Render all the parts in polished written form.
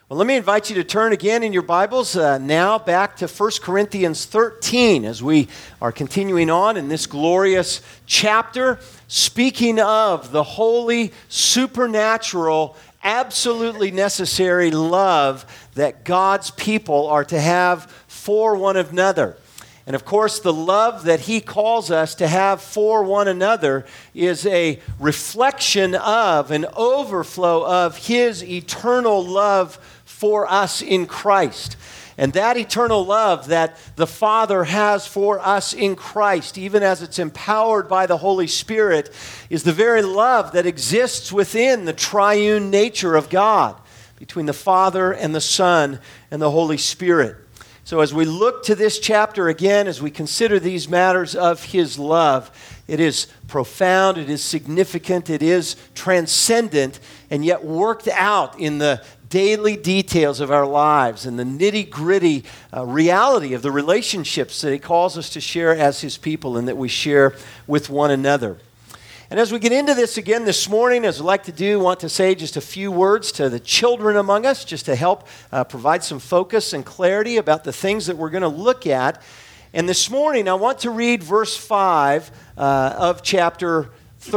Well, let me invite you to turn again in your Bibles now back to 1 Corinthians 13 as we are continuing on in this glorious chapter, speaking of the holy, supernatural, absolutely necessary love that God's people are to have for one another. And of course, the love that he calls us to have for one another is a reflection of, an overflow of his eternal love for us in Christ. And that eternal love that the Father has for us in Christ, even as it's empowered by the Holy Spirit, is the very love that exists within the triune nature of God, between the Father and the Son and the Holy Spirit. So as we look to this chapter again, as we consider these matters of his love, it is profound, it is significant, it is transcendent, and yet worked out in the daily details of our lives and the nitty-gritty reality of the relationships that he calls us to share as his people and that we share with one another. And as we get into this again this morning, as I'd like to do, I want to say just a few words to the children among us, just to help provide some focus and clarity about the things that we're going to look at. And this morning, I want to read verse 5 of chapter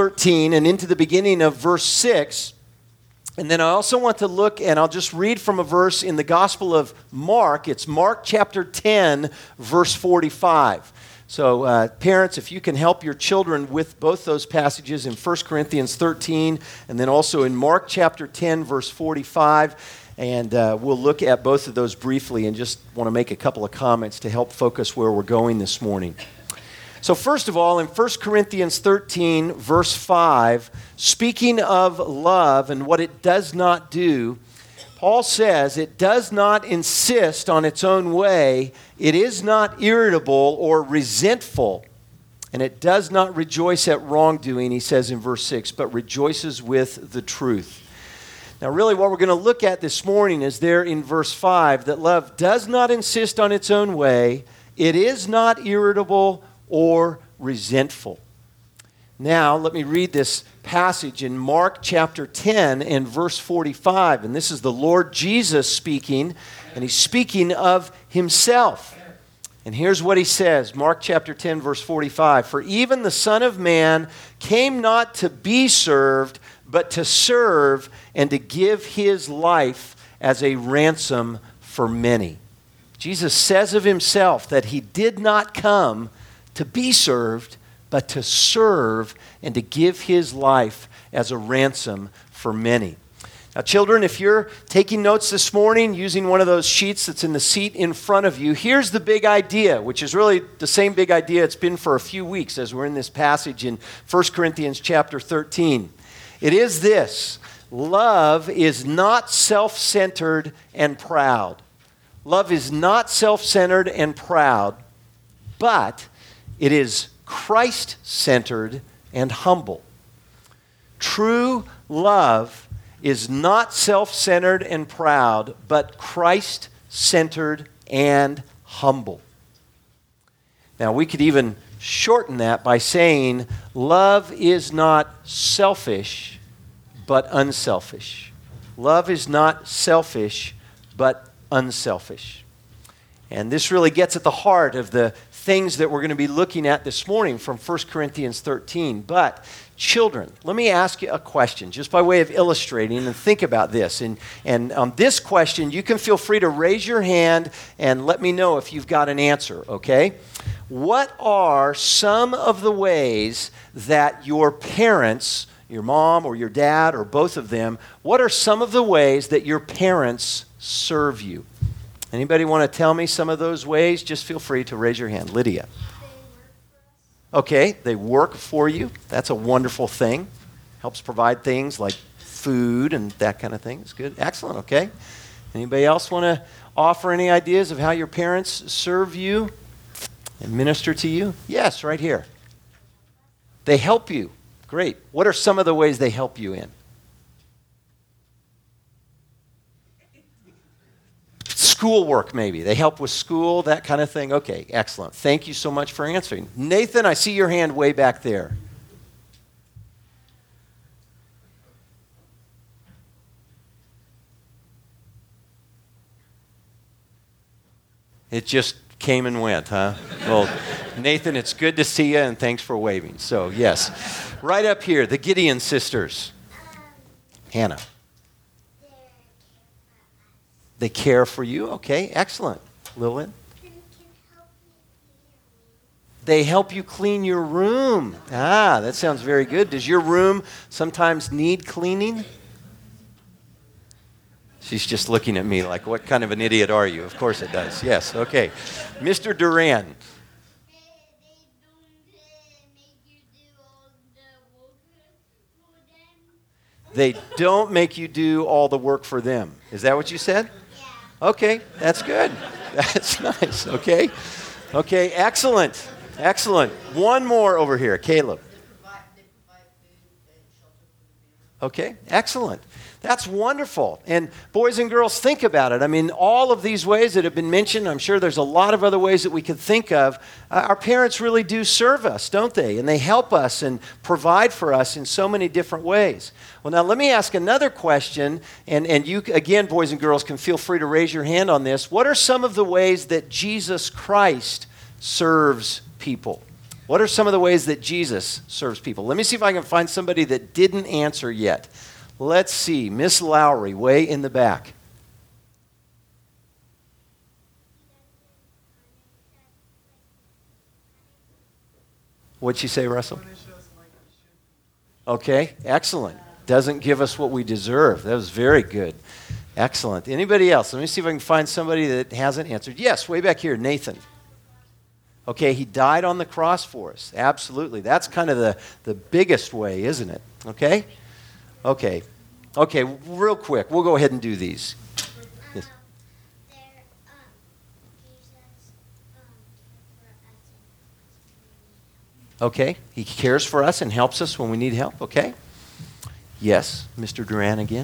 13 and into the beginning of verse 6. And then I also want to look, and I'll just read from a verse in the Gospel of Mark. It's Mark chapter 10, verse 45. So parents, if you can help your children with both those passages in 1 Corinthians 13 and then also in Mark chapter 10, verse 45. And we'll look at both of those briefly and just want to make a couple of comments to help focus where we're going this morning. So first of all, in 1 Corinthians 13, verse 5, speaking of love and what it does not do, Paul says it does not insist on its own way, it is not irritable or resentful, and it does not rejoice at wrongdoing, he says in verse 6, but rejoices with the truth. Now really what we're going to look at this morning is there in verse 5, that love does not insist on its own way, it is not irritable or resentful. Now, let me read this passage in Mark chapter 10 and verse 45. And this is the Lord Jesus speaking, and he's speaking of himself. And here's what he says, Mark chapter 10, verse 45. For even the Son of Man came not to be served, but to serve and to give his life as a ransom for many. Jesus says of himself that he did not come to be served, but to serve and to give his life as a ransom for many. Now, children, if you're taking notes this morning using one of those sheets that's in the seat in front of you, here's the big idea, which is really the same big idea it's been for a few weeks as we're in this passage in 1 Corinthians chapter 13. It is this: love is not self-centered and proud. Love is not self-centered and proud, but it is Christ-centered and humble. True love is not self-centered and proud, but Christ-centered and humble. Now, we could even shorten that by saying love is not selfish, but unselfish. Love is not selfish, but unselfish. And this really gets at the heart of the things that we're going to be looking at this morning from 1 Corinthians 13. But children, let me ask you a question just by way of illustrating, and think about this. And on this question, you can feel free to raise your hand and let me know if you've got an answer, okay? What are some of the ways that your parents, your mom or your dad or both of them, what are some of the ways that your parents serve you? Anybody want to tell me some of those ways? Just feel free to raise your hand. Lydia. Okay, they work for you. That's a wonderful thing. Helps provide things like food and that kind of thing. It's good. Excellent, okay. Anybody else want to offer any ideas of how your parents serve you and minister to you? Yes, right here. They help you. Great. What are some of the ways they help you in? Schoolwork, maybe. They help with school, that kind of thing. Okay, excellent. Thank you so much for answering. Nathan, I see your hand way back there. It just came and went, huh? Well, Nathan, it's good to see you, and thanks for waving. So, yes. Right up here, the Gideon sisters. Hannah. They care for you? Okay, excellent. Lillian? They help you clean your room. Ah, that sounds very good. Does your room sometimes need cleaning? She's just looking at me like, what kind of an idiot are you? Of course it does. Yes, okay. Mr. Duran. They don't make you do all the work for them. Is that what you said? Yeah. Okay, that's good. That's nice, okay? Okay, excellent. Excellent. One more over here. Caleb. Okay, excellent. That's wonderful. And boys and girls, think about it. I mean, all of these ways that have been mentioned, I'm sure there's a lot of other ways that we could think of. Our parents really do serve us, don't they? And they help us and provide for us in so many different ways. Well, now let me ask another question, and you, again, boys and girls, can feel free to raise your hand on this. What are some of the ways that Jesus Christ serves people? What are some of the ways that Jesus serves people? Let me see if I can find somebody that didn't answer yet. Let's see. Miss Lowry, way in the back. What'd she say, Russell? Okay, excellent. Doesn't give us what we deserve. That was very good. Excellent. Anybody else? Let me see if I can find somebody that hasn't answered. Yes, way back here, Nathan. Okay, he died on the cross for us. Absolutely. That's kind of the biggest way, isn't it? Okay? Okay. Okay, real quick. We'll go ahead and do these. Yes. Okay, he cares for us and helps us when we need help. Okay? Yes, Mr. Duran again.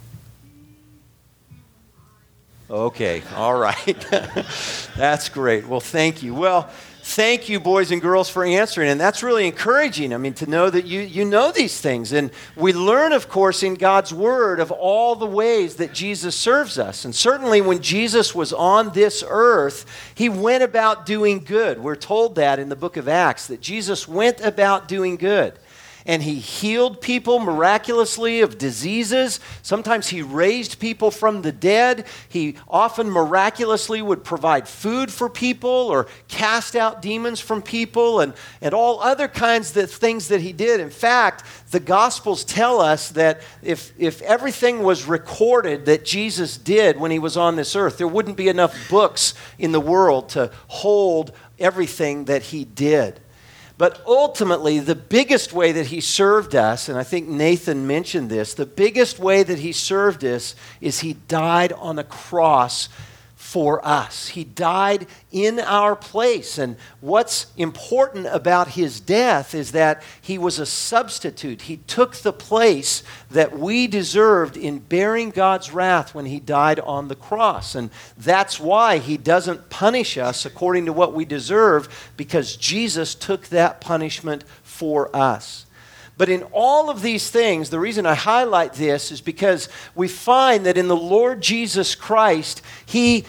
Okay, all right. That's great. Well, thank you. Well, thank you, boys and girls, for answering. And that's really encouraging. I mean, to know that you know these things. And we learn, of course, in God's Word of all the ways that Jesus serves us. And certainly when Jesus was on this earth, he went about doing good. We're told that in the book of Acts, that Jesus went about doing good. And he healed people miraculously of diseases. Sometimes he raised people from the dead. He often miraculously would provide food for people or cast out demons from people and all other kinds of things that he did. In fact, the Gospels tell us that if everything was recorded that Jesus did when he was on this earth, there wouldn't be enough books in the world to hold everything that he did. But ultimately, the biggest way that he served us, and I think Nathan mentioned this, the biggest way that he served us is he died on a cross for us. He died in our place. And what's important about his death is that he was a substitute. He took the place that we deserved in bearing God's wrath when he died on the cross. And that's why he doesn't punish us according to what we deserve, because Jesus took that punishment for us. But in all of these things, the reason I highlight this is because we find that in the Lord Jesus Christ, he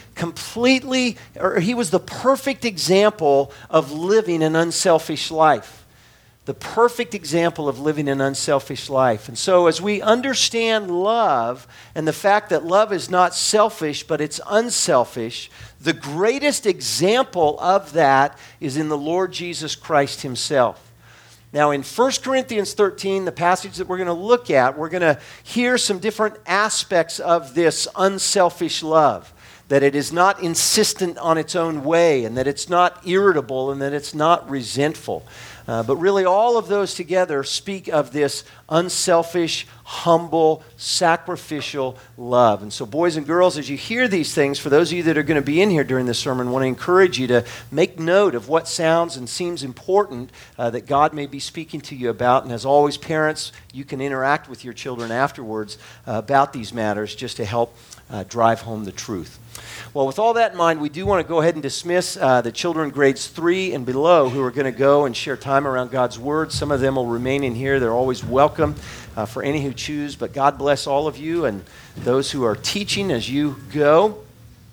was the perfect example of living an unselfish life. The perfect example of living an unselfish life. And so as we understand love and the fact that love is not selfish, but it's unselfish, the greatest example of that is in the Lord Jesus Christ himself. Now, in 1 Corinthians 13, the passage that we're going to look at, we're going to hear some different aspects of this unselfish love. That it is not insistent on its own way, and that it's not irritable, and that it's not resentful. But really, all of those together speak of this unselfish, humble, sacrificial love. And so, boys and girls, as you hear these things, for those of you that are going to be in here during this sermon, I want to encourage you to make note of what sounds and seems important that God may be speaking to you about. And as always, parents, you can interact with your children afterwards about these matters just to help drive home the truth. Well, with all that in mind, we do want to go ahead and dismiss the children grades 3 and below who are going to go and share time around God's Word. Some of them will remain in here. They're always welcome for any who choose. But God bless all of you and those who are teaching as you go.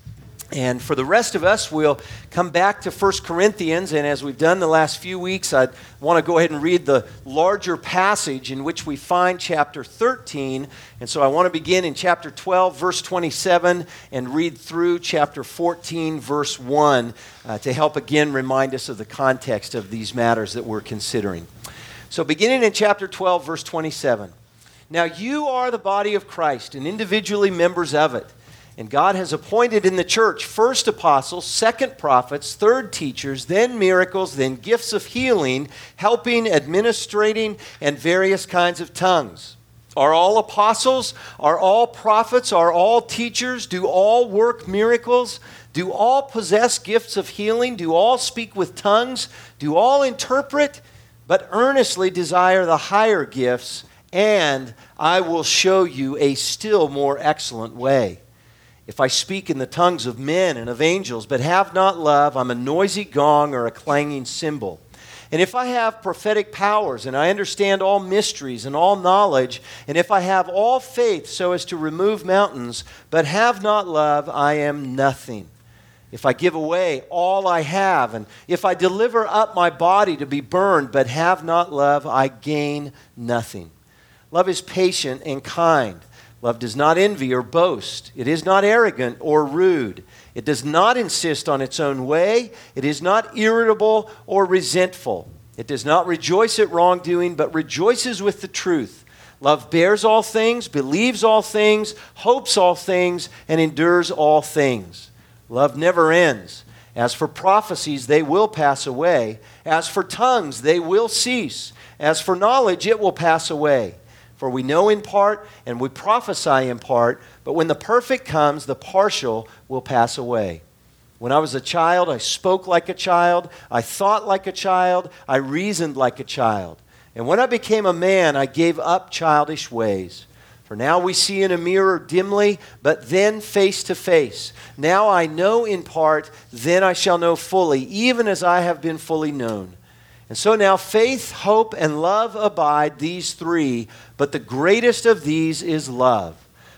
And for the rest of us, we'll come back to 1 Corinthians, and as we've done the last few weeks, I want to go ahead and read the larger passage in which we find chapter 13. And so I want to begin in chapter 12, verse 27, and read through chapter 14, verse 1, to help again remind us of the context of these matters that we're considering. So beginning in chapter 12, verse 27. Now you are the body of Christ, and individually members of it. And God has appointed in the church first apostles, second prophets, third teachers, then miracles, then gifts of healing, helping, administrating, and various kinds of tongues. Are all apostles? Are all prophets? Are all teachers? Do all work miracles? Do all possess gifts of healing? Do all speak with tongues? Do all interpret? But earnestly desire the higher gifts, and I will show you a still more excellent way. If I speak in the tongues of men and of angels, but have not love, I'm a noisy gong or a clanging cymbal. And if I have prophetic powers, and I understand all mysteries and all knowledge, and if I have all faith so as to remove mountains, but have not love, I am nothing. If I give away all I have, and if I deliver up my body to be burned, but have not love, I gain nothing. Love is patient and kind. Love does not envy or boast. It is not arrogant or rude. It does not insist on its own way. It is not irritable or resentful. It does not rejoice at wrongdoing, but rejoices with the truth. Love bears all things, believes all things, hopes all things, and endures all things. Love never ends. As for prophecies, they will pass away. As for tongues, they will cease. As for knowledge, it will pass away. For we know in part and we prophesy in part, but when the perfect comes, the partial will pass away. When I was a child, I spoke like a child, I thought like a child, I reasoned like a child. And when I became a man, I gave up childish ways. For now we see in a mirror dimly, but then face to face. Now I know in part, then I shall know fully, even as I have been fully known. And so now faith, hope, and love abide, these three, but the greatest of these is love.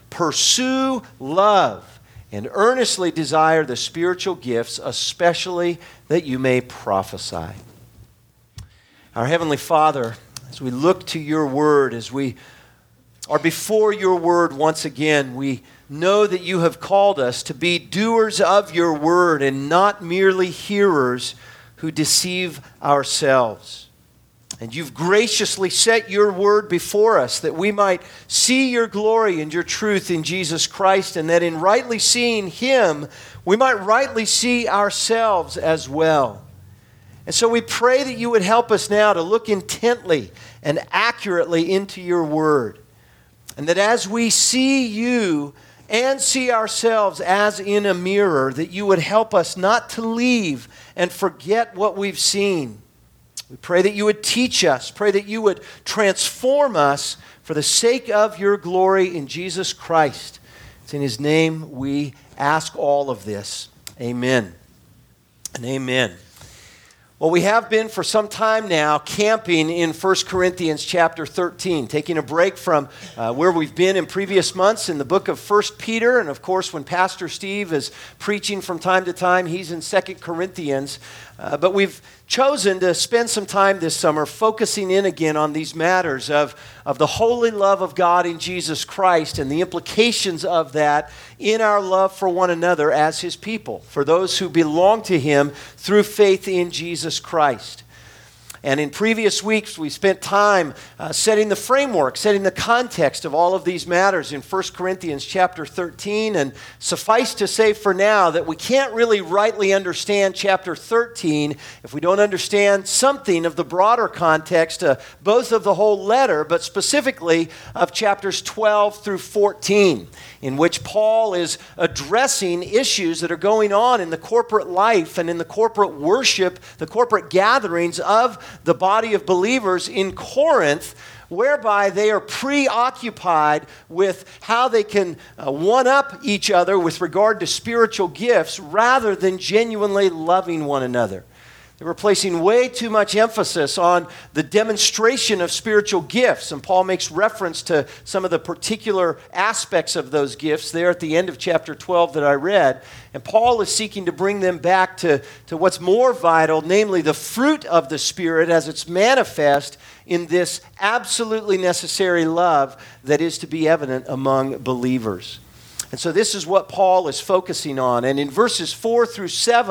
Pursue love and earnestly desire the spiritual gifts, especially that you may prophesy. Our Heavenly Father, as we look to your word, as we are before your word once again, we know that you have called us to be doers of your word and not merely hearers who deceive ourselves. And you've graciously set your word before us that we might see your glory and your truth in Jesus Christ, and that in rightly seeing him, we might rightly see ourselves as well. And so we pray that you would help us now to look intently and accurately into your word. And that as we see you and see ourselves as in a mirror, that you would help us not to leave and forget what we've seen. We pray that you would teach us, pray that you would transform us for the sake of your glory in Jesus Christ. It's in his name we ask all of this. Amen and amen. Well, we have been for some time now camping in 1 Corinthians chapter 13, taking a break from where we've been in previous months in the book of 1 Peter. And of course, when Pastor Steve is preaching from time to time, he's in 2 Corinthians. But we've chosen to spend some time this summer focusing in again on these matters of the holy love of God in Jesus Christ and the implications of that in our love for one another as his people, for those who belong to him through faith in Jesus Christ. And in previous weeks, we spent time setting the framework, setting the context of all of these matters in 1 Corinthians chapter 13. And suffice to say for now that we can't really rightly understand chapter 13 if we don't understand something of the broader context, both of the whole letter, but specifically of chapters 12 through 14, in which Paul is addressing issues that are going on in the corporate life and in the corporate worship, the corporate gatherings of the body of believers in Corinth, whereby they are preoccupied with how they can one-up each other with regard to spiritual gifts rather than genuinely loving one another. They were placing way too much emphasis on the demonstration of spiritual gifts. And Paul makes reference to some of the particular aspects of those gifts there at the end of chapter 12 that I read. And Paul is seeking to bring them back to what's more vital, namely the fruit of the Spirit as it's manifest in this absolutely necessary love that is to be evident among believers. And so this is what Paul is focusing on. And in verses 4 through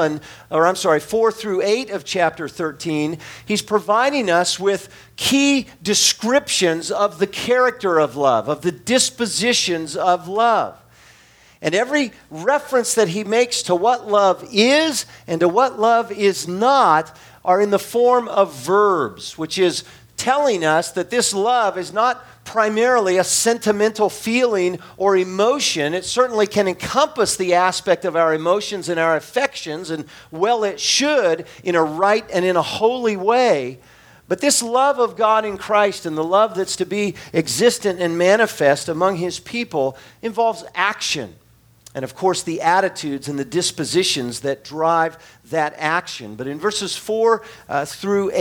8 of chapter 13, he's providing us with key descriptions of the character of love, of the dispositions of love. And every reference that he makes to what love is and to what love is not are in the form of verbs, which is telling us that this love is not primarily a sentimental feeling or emotion. It certainly can encompass the aspect of our emotions and our affections, and well, it should in a right and in a holy way. But this love of God in Christ and the love that's to be existent and manifest among His people involves action. And of course, the attitudes and the dispositions that drive that action. But in verses 4 through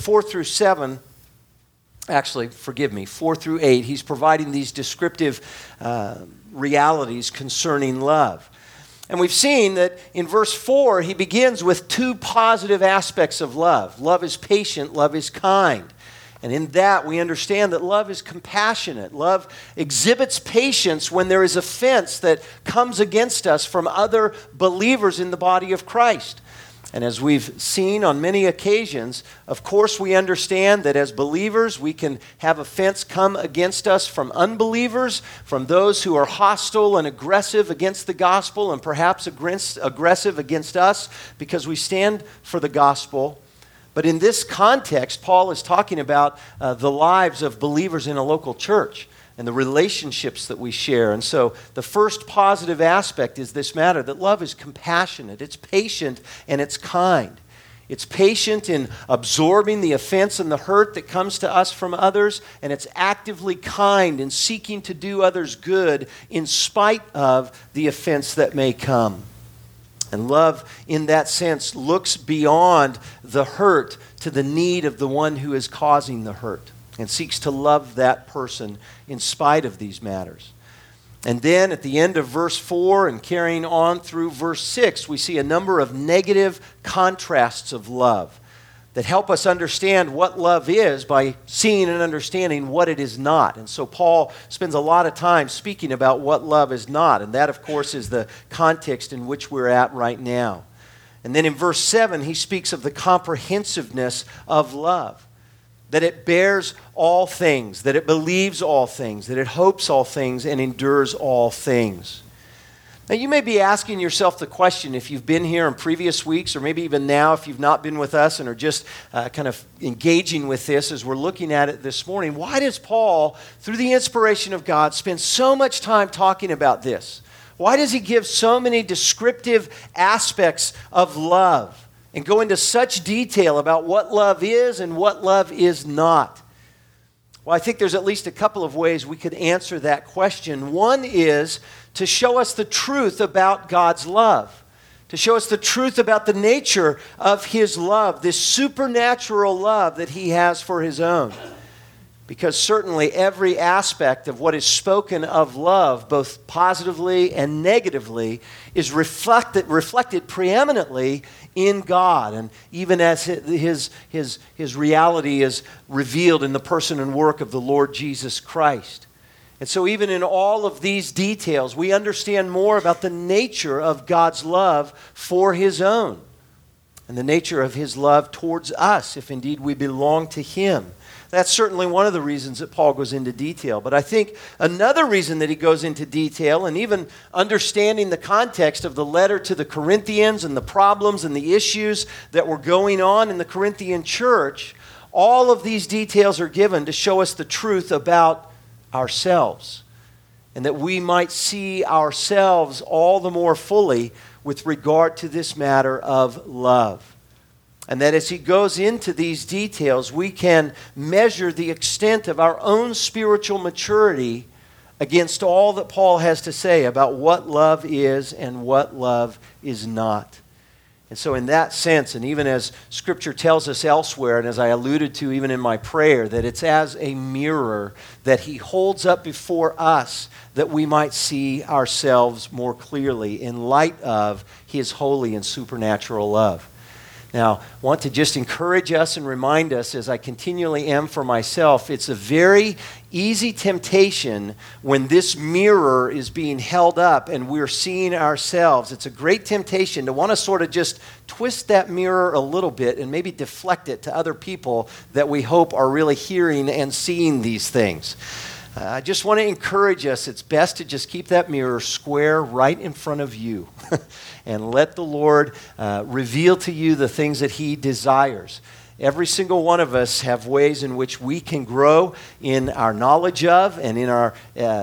7, actually, forgive me, 4 through 8, he's providing these descriptive realities concerning love. And we've seen that in verse 4, he begins with two positive aspects of love. Love is patient, love is kind. And in that, we understand that love is compassionate. Love exhibits patience when there is offense that comes against us from other believers in the body of Christ. And as we've seen on many occasions, of course we understand that as believers we can have offense come against us from unbelievers, from those who are hostile and aggressive against the gospel and perhaps aggressive against us because we stand for the gospel. But in this context, Paul is talking about the lives of believers in a local church and the relationships that we share. And so the first positive aspect is this matter, that love is compassionate, it's patient, and it's kind. It's patient in absorbing the offense and the hurt that comes to us from others, and it's actively kind in seeking to do others good in spite of the offense that may come. And love, in that sense, looks beyond the hurt to the need of the one who is causing the hurt, and seeks to love that person in spite of these matters. And then at the end of verse 4 and carrying on through verse 6, we see a number of negative contrasts of love that help us understand what love is by seeing and understanding what it is not. And so Paul spends a lot of time speaking about what love is not, and that, of course, is the context in which we're at right now. And then in verse 7, he speaks of the comprehensiveness of love. That it bears all things, that it believes all things, that it hopes all things and endures all things. Now you may be asking yourself the question, if you've been here in previous weeks, or maybe even now if you've not been with us and are just kind of engaging with this as we're looking at it this morning, why does Paul, through the inspiration of God, spend so much time talking about this? Why does he give so many descriptive aspects of love and go into such detail about what love is and what love is not? Well, I think there's at least a couple of ways we could answer that question. One is to show us the truth about God's love, to show us the truth about the nature of His love, this supernatural love that He has for His own. Because certainly every aspect of what is spoken of love, both positively and negatively, is reflected preeminently in God, and even as his reality is revealed in the person and work of the Lord Jesus Christ. And so even in all of these details, we understand more about the nature of God's love for His own, and the nature of His love towards us, if indeed we belong to Him. That's certainly one of the reasons that Paul goes into detail. But I think another reason that he goes into detail, and even understanding the context of the letter to the Corinthians and the problems and the issues that were going on in the Corinthian church, all of these details are given to show us the truth about ourselves, and that we might see ourselves all the more fully with regard to this matter of love. And that as he goes into these details, we can measure the extent of our own spiritual maturity against all that Paul has to say about what love is and what love is not. And so in that sense, and even as Scripture tells us elsewhere, and as I alluded to even in my prayer, that it's as a mirror that He holds up before us that we might see ourselves more clearly in light of His holy and supernatural love. Now, I want to just encourage us and remind us, as I continually am for myself, it's a very easy temptation when this mirror is being held up and we're seeing ourselves. It's a great temptation to want to sort of just twist that mirror a little bit and maybe deflect it to other people that we hope are really hearing and seeing these things. I just want to encourage us, it's best to just keep that mirror square right in front of you and let the Lord reveal to you the things that He desires. Every single one of us have ways in which we can grow in our knowledge of and in our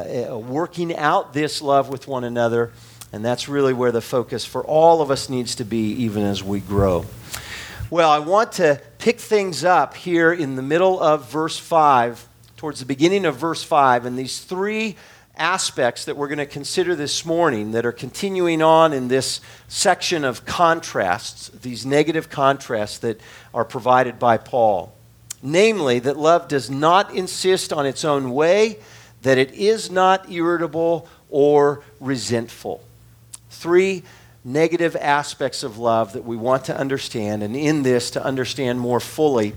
working out this love with one another, and that's really where the focus for all of us needs to be even as we grow. Well, I want to pick things up here in the middle of verse 5, towards the beginning of verse 5, and these three aspects that we're going to consider this morning that are continuing on in this section of contrasts, these negative contrasts that are provided by Paul. Namely, that love does not insist on its own way, that it is not irritable or resentful. Three negative aspects of love that we want to understand, and in this to understand more fully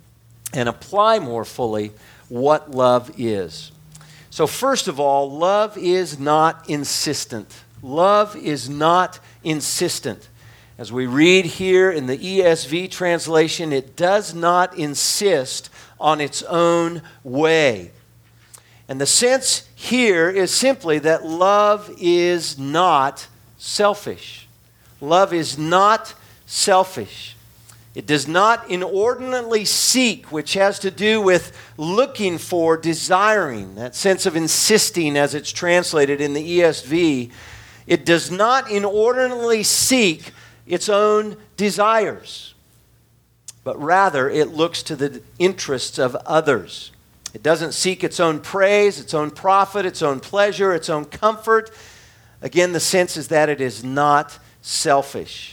and apply more fully what love is. So first of all, love is not insistent. Love is not insistent. As we read here in the ESV translation, it does not insist on its own way. And the sense here is simply that love is not selfish. Love is not selfish. It does not inordinately seek, which has to do with looking for, desiring, that sense of insisting as it's translated in the ESV. It does not inordinately seek its own desires, but rather it looks to the interests of others. It doesn't seek its own praise, its own profit, its own pleasure, its own comfort. Again, the sense is that it is not selfish.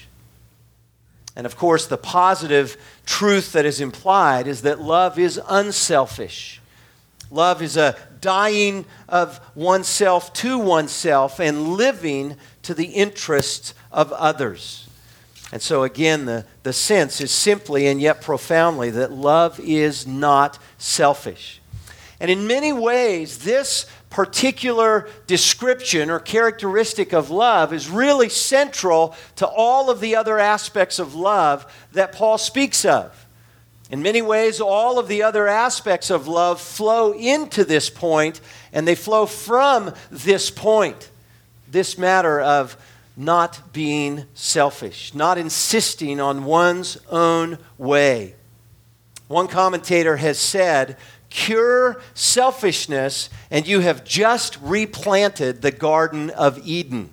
And of course, the positive truth that is implied is that love is unselfish. Love is a dying of oneself to oneself and living to the interests of others. And so again, the sense is simply and yet profoundly that love is not selfish. And in many ways, this particular description or characteristic of love is really central to all of the other aspects of love that Paul speaks of. In many ways, all of the other aspects of love flow into this point, and they flow from this point, this matter of not being selfish, not insisting on one's own way. One commentator has said, "Cure selfishness, and you have just replanted the Garden of Eden."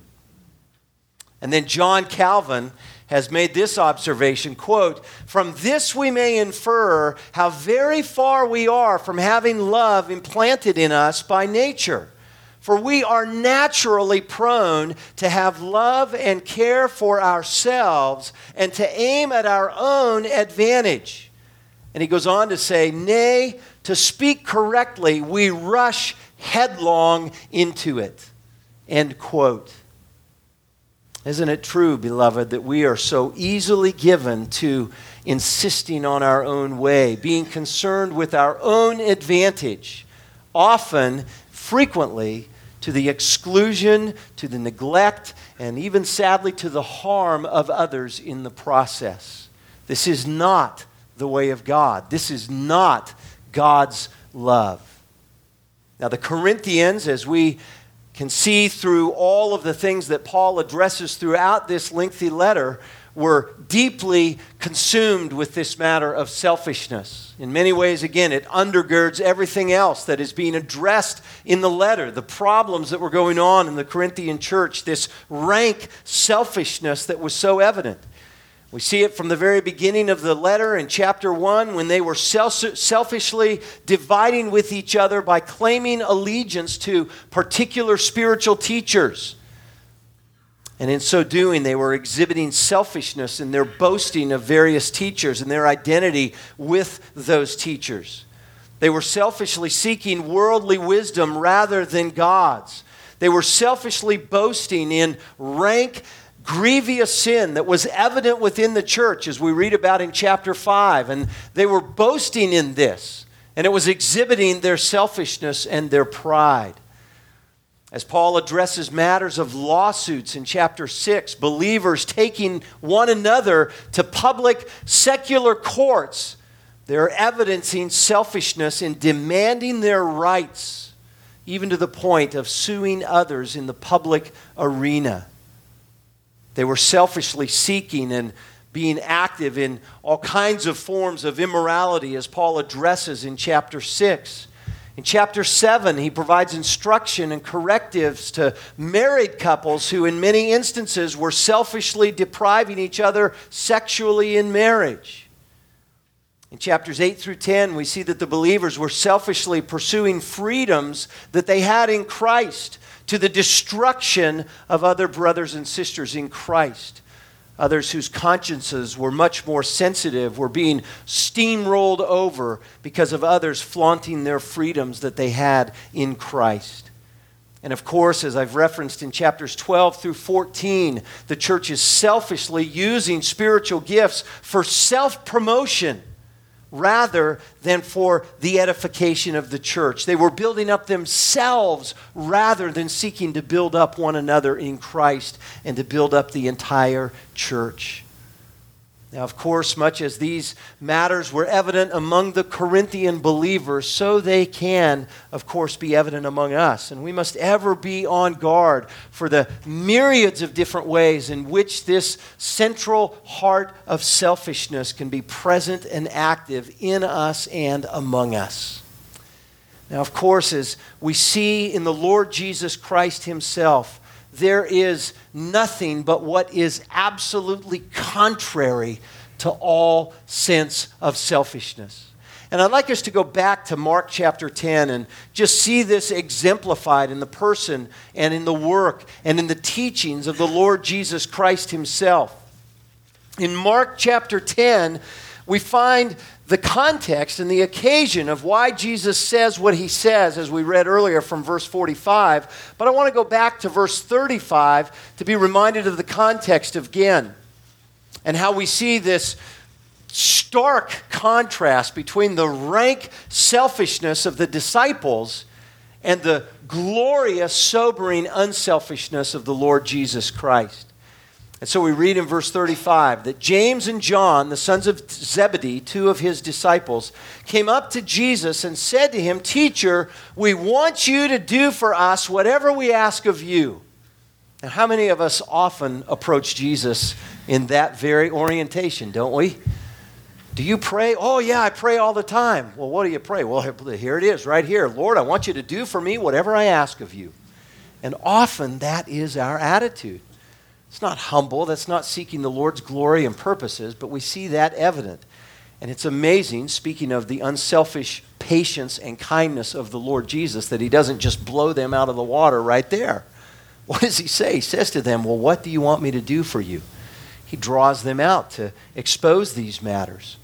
And then John Calvin has made this observation, quote, "From this we may infer how very far we are from having love implanted in us by nature. For we are naturally prone to have love and care for ourselves and to aim at our own advantage." And he goes on to say, "Nay, to speak correctly, we rush headlong into it." End quote. Isn't it true, beloved, that we are so easily given to insisting on our own way, being concerned with our own advantage, often, frequently, to the exclusion, to the neglect, and even sadly to the harm of others in the process. This is not the way of God. This is not God's love. Now, the Corinthians, as we can see through all of the things that Paul addresses throughout this lengthy letter, were deeply consumed with this matter of selfishness. In many ways, again, it undergirds everything else that is being addressed in the letter, the problems that were going on in the Corinthian church, this rank selfishness that was so evident. We see it from the very beginning of the letter in chapter 1 when they were selfishly dividing with each other by claiming allegiance to particular spiritual teachers. And in so doing, they were exhibiting selfishness in their boasting of various teachers and their identity with those teachers. They were selfishly seeking worldly wisdom rather than God's. They were selfishly boasting in rank, grievous sin that was evident within the church, as we read about in chapter 5. And they were boasting in this, and it was exhibiting their selfishness and their pride. As Paul addresses matters of lawsuits in chapter 6, believers taking one another to public secular courts, they're evidencing selfishness in demanding their rights, even to the point of suing others in the public arena. They were selfishly seeking and being active in all kinds of forms of immorality, as Paul addresses in chapter 6. In chapter 7, he provides instruction and correctives to married couples who in many instances were selfishly depriving each other sexually in marriage. In chapters 8 through 10, we see that the believers were selfishly pursuing freedoms that they had in Christ to the destruction of other brothers and sisters in Christ. Others whose consciences were much more sensitive were being steamrolled over because of others flaunting their freedoms that they had in Christ. And of course, as I've referenced in chapters 12 through 14, the church is selfishly using spiritual gifts for self-promotion rather than for the edification of the church. They were building up themselves rather than seeking to build up one another in Christ and to build up the entire church. Now, of course, much as these matters were evident among the Corinthian believers, so they can, of course, be evident among us. And we must ever be on guard for the myriads of different ways in which this central heart of selfishness can be present and active in us and among us. Now, of course, as we see in the Lord Jesus Christ himself, there is nothing but what is absolutely contrary to all sense of selfishness. And I'd like us to go back to Mark chapter 10 and just see this exemplified in the person and in the work and in the teachings of the Lord Jesus Christ himself. In Mark chapter 10, we find the context and the occasion of why Jesus says what he says, as we read earlier from verse 45. But I want to go back to verse 35 to be reminded of the context again and how we see this stark contrast between the rank selfishness of the disciples and the glorious, sobering unselfishness of the Lord Jesus Christ. And so we read in verse 35 that James and John, the sons of Zebedee, two of his disciples, came up to Jesus and said to him, "Teacher, we want you to do for us whatever we ask of you." Now, how many of us often approach Jesus in that very orientation, don't we? Do you pray? Oh, yeah, I pray all the time. Well, what do you pray? Well, here it is, right here. Lord, I want you to do for me whatever I ask of you. And often that is our attitude. It's not humble. That's not seeking the Lord's glory and purposes, but we see that evident. And it's amazing, speaking of the unselfish patience and kindness of the Lord Jesus, that he doesn't just blow them out of the water right there. What does he say? He says to them, well, what do you want me to do for you? He draws them out to expose these matters.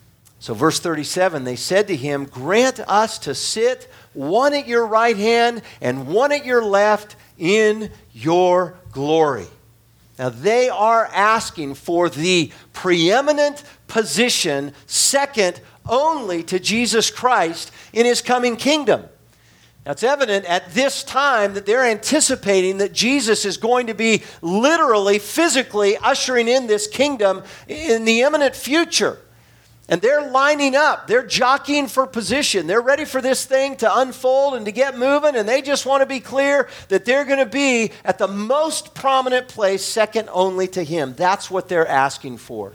So verse 37, they said to him, "Grant us to sit one at your right hand and one at your left in your glory." Now, they are asking for the preeminent position second only to Jesus Christ in his coming kingdom. Now, it's evident at this time that they're anticipating that Jesus is going to be literally, physically ushering in this kingdom in the imminent future. And they're lining up. They're jockeying for position. They're ready for this thing to unfold and to get moving. And they just want to be clear that they're going to be at the most prominent place, second only to him. That's what they're asking for.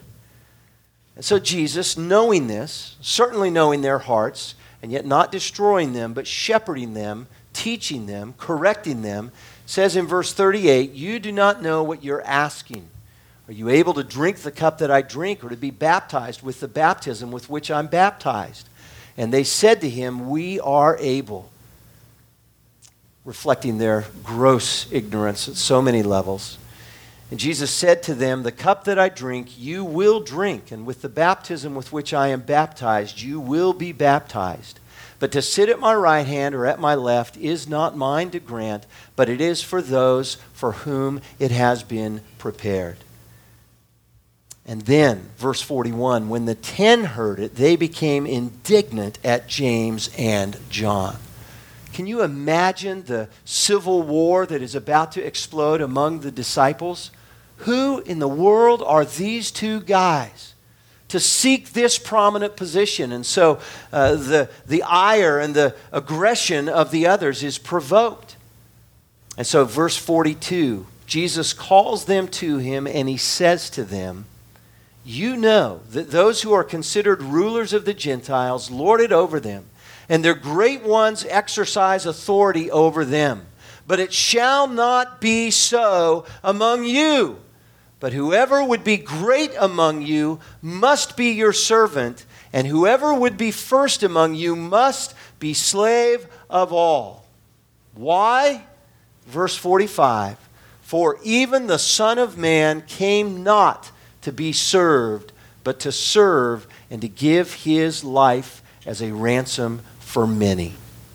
And so Jesus, knowing this, certainly knowing their hearts, and yet not destroying them, but shepherding them, teaching them, correcting them, says in verse 38, "You do not know what you're asking. Are you able to drink the cup that I drink, or to be baptized with the baptism with which I'm baptized?" And they said to him, "We are able," reflecting their gross ignorance at so many levels. And Jesus said to them, "The cup that I drink, you will drink, and with the baptism with which I am baptized, you will be baptized. But to sit at my right hand or at my left is not mine to grant, but it is for those for whom it has been prepared." And then, verse 41, when the 10 heard it, they became indignant at James and John. Can you imagine the civil war that is about to explode among the disciples? Who in the world are these two guys to seek this prominent position? And so the ire and the aggression of the others is provoked. And so verse 42, Jesus calls them to him and he says to them, "You know that those who are considered rulers of the Gentiles lord it over them, and their great ones exercise authority over them. But it shall not be so among you. But whoever would be great among you must be your servant, and whoever would be first among you must be slave of all." Why? Verse 45, "For even the Son of Man came not to be served, but to serve and to give his life as a ransom for many."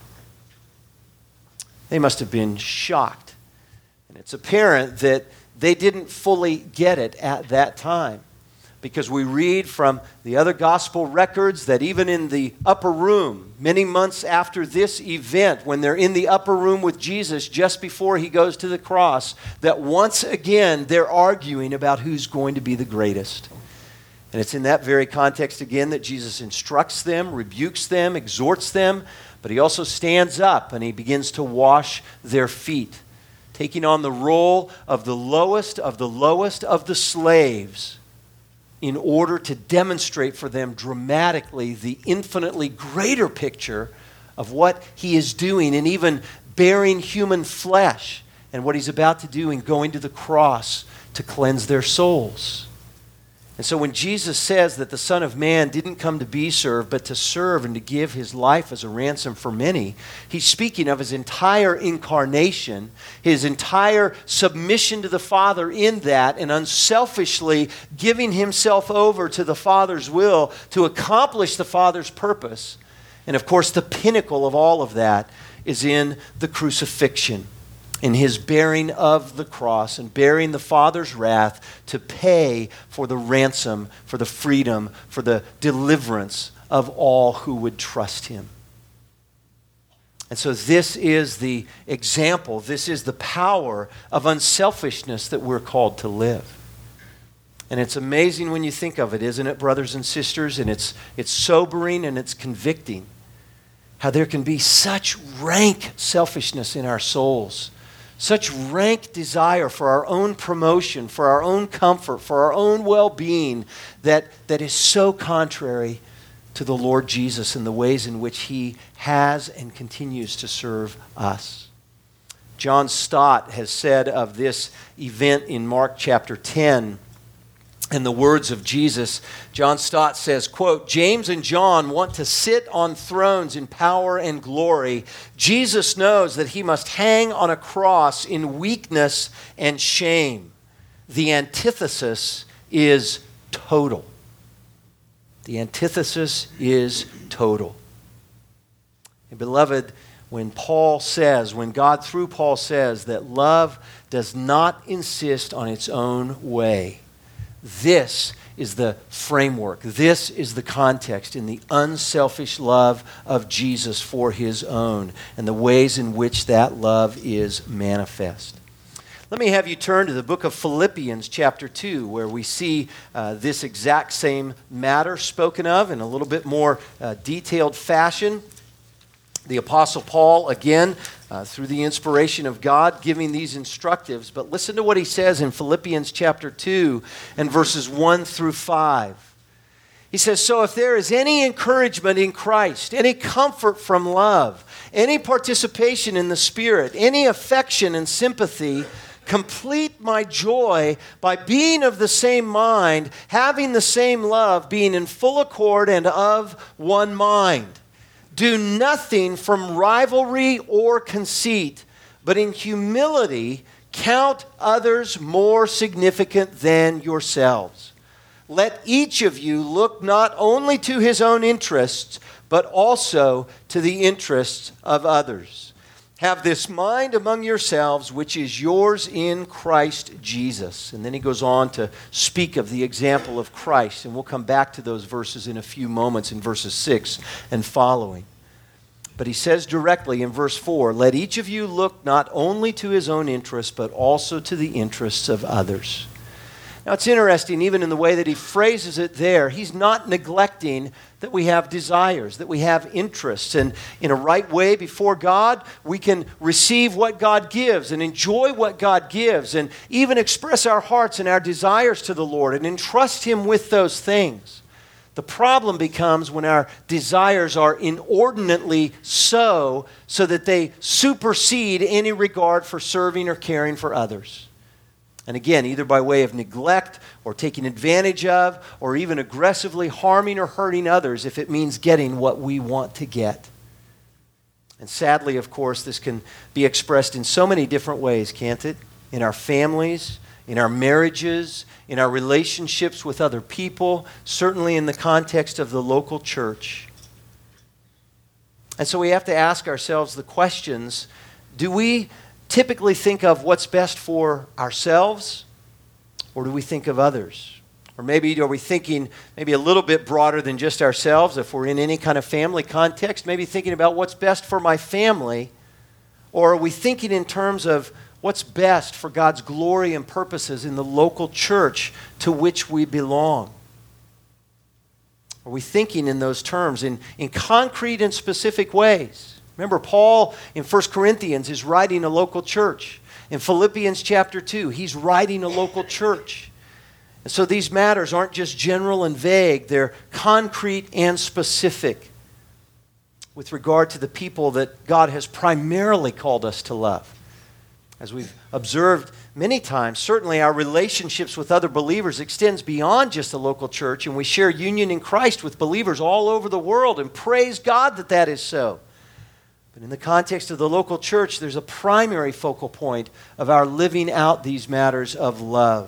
They must have been shocked. And it's apparent that they didn't fully get it at that time, because we read from the other gospel records that even in the upper room, many months after this event, when they're in the upper room with Jesus just before he goes to the cross, that once again they're arguing about who's going to be the greatest. And it's in that very context again that Jesus instructs them, rebukes them, exhorts them, but he also stands up and he begins to wash their feet, taking on the role of the lowest of the slaves in order to demonstrate for them dramatically the infinitely greater picture of what he is doing, and even bearing human flesh and what he's about to do in going to the cross to cleanse their souls. And so when Jesus says that the Son of Man didn't come to be served, but to serve and to give his life as a ransom for many, he's speaking of his entire incarnation, his entire submission to the Father in that, and unselfishly giving himself over to the Father's will to accomplish the Father's purpose. And of course, the pinnacle of all of that is in the crucifixion, in his bearing of the cross and bearing the Father's wrath to pay for the ransom, for the freedom, for the deliverance of all who would trust him. And so this is the example, this is the power of unselfishness that we're called to live. And it's amazing when you think of it, isn't it, brothers and sisters? And it's sobering and it's convicting how there can be such rank selfishness in our souls, such rank desire for our own promotion, for our own comfort, for our own well-being, that is so contrary to the Lord Jesus and the ways in which he has and continues to serve us. John Stott has said of this event in Mark chapter 10, in the words of Jesus, John Stott says, quote, "James and John want to sit on thrones in power and glory. Jesus knows that he must hang on a cross in weakness and shame. The antithesis is total." The antithesis is total. And beloved, when God through Paul says that love does not insist on its own way, this is the framework. This is the context in the unselfish love of Jesus for his own and the ways in which that love is manifest. Let me have you turn to the book of Philippians chapter 2, where we see this exact same matter spoken of in a little bit more detailed fashion. The Apostle Paul, again, through the inspiration of God, giving these instructives. But listen to what he says in Philippians chapter 2 and verses 1 through 5. He says, "So if there is any encouragement in Christ, any comfort from love, any participation in the Spirit, any affection and sympathy, complete my joy by being of the same mind, having the same love, being in full accord and of one mind. Do nothing from rivalry or conceit, but in humility count others more significant than yourselves. Let each of you look not only to his own interests, but also to the interests of others. Have this mind among yourselves, which is yours in Christ Jesus. And then he goes on to speak of the example of Christ. And we'll come back to those verses in a few moments in verses 6 and following. But he says directly in verse 4, let each of you look not only to his own interests, but also to the interests of others. Now it's interesting, even in the way that he phrases it there, he's not neglecting that we have desires, that we have interests. And in a right way before God, we can receive what God gives and enjoy what God gives and even express our hearts and our desires to the Lord and entrust him with those things. The problem becomes when our desires are inordinately so that they supersede any regard for serving or caring for others. And again, either by way of neglect or taking advantage of or even aggressively harming or hurting others if it means getting what we want to get. And sadly, of course, this can be expressed in so many different ways, can't it? In our families, in our marriages, in our relationships with other people, certainly in the context of the local church. And so we have to ask ourselves the questions, do we typically think of what's best for ourselves, or do we think of others? Or maybe are we thinking maybe a little bit broader than just ourselves, if we're in any kind of family context, maybe thinking about what's best for my family, or are we thinking in terms of what's best for God's glory and purposes in the local church to which we belong? Are we thinking in those terms, in concrete and specific ways? Remember, Paul in 1 Corinthians is writing a local church. In Philippians chapter 2, he's writing a local church. And so these matters aren't just general and vague, they're concrete and specific with regard to the people that God has primarily called us to love. As we've observed many times, certainly our relationships with other believers extends beyond just the local church, and we share union in Christ with believers all over the world, and praise God that that is so. But in the context of the local church, there's a primary focal point of our living out these matters of love.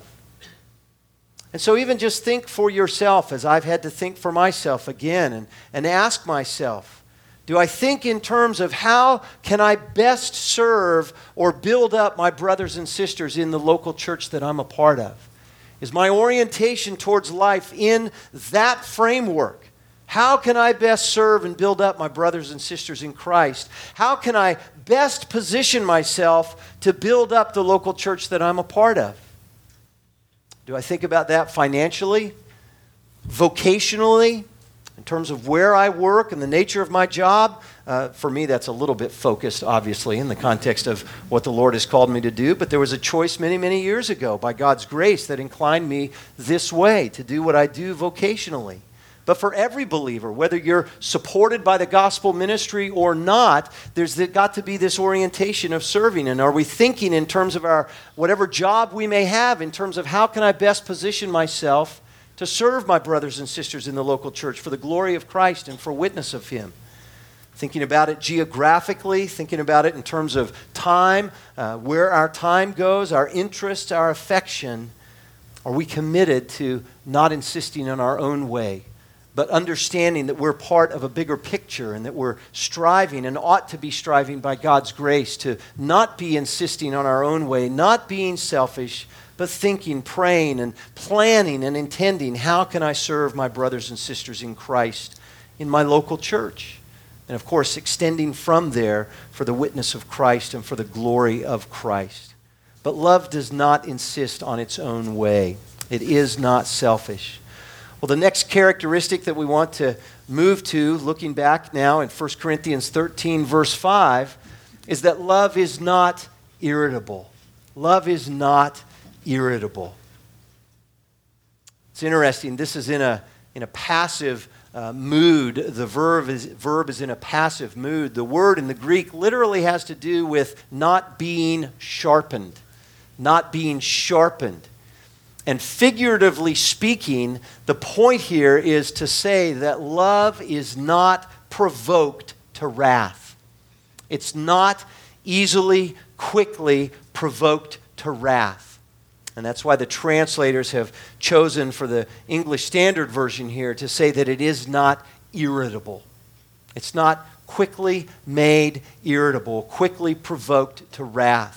And so even just think for yourself, as I've had to think for myself again, and ask myself, do I think in terms of how can I best serve or build up my brothers and sisters in the local church that I'm a part of? Is my orientation towards life in that framework? How can I best serve and build up my brothers and sisters in Christ? How can I best position myself to build up the local church that I'm a part of? Do I think about that financially, vocationally, in terms of where I work and the nature of my job? For me, that's a little bit focused, obviously, in the context of what the Lord has called me to do. But there was a choice many, many years ago by God's grace that inclined me this way to do what I do vocationally. But for every believer, whether you're supported by the gospel ministry or not, there's got to be this orientation of serving. And are we thinking in terms of our whatever job we may have, in terms of how can I best position myself to serve my brothers and sisters in the local church for the glory of Christ and for witness of Him? Thinking about it geographically, thinking about it in terms of time, where our time goes, our interests, our affection. Are we committed to not insisting on our own way, but understanding that we're part of a bigger picture and that we're striving and ought to be striving by God's grace to not be insisting on our own way, not being selfish, but thinking, praying, and planning and intending, how can I serve my brothers and sisters in Christ in my local church? And of course, extending from there for the witness of Christ and for the glory of Christ. But love does not insist on its own way. It is not selfish. Well, the next characteristic that we want to move to, looking back now in 1 Corinthians 13, verse 5, is that love is not irritable. Love is not irritable. It's interesting. This is in a passive mood. The verb is in a passive mood. The word in the Greek literally has to do with not being sharpened. Not being sharpened. And figuratively speaking, the point here is to say that love is not provoked to wrath. It's not easily, quickly provoked to to wrath. And that's why the translators have chosen for the English Standard Version here to say that it is not irritable. It's not quickly made irritable, quickly provoked to wrath.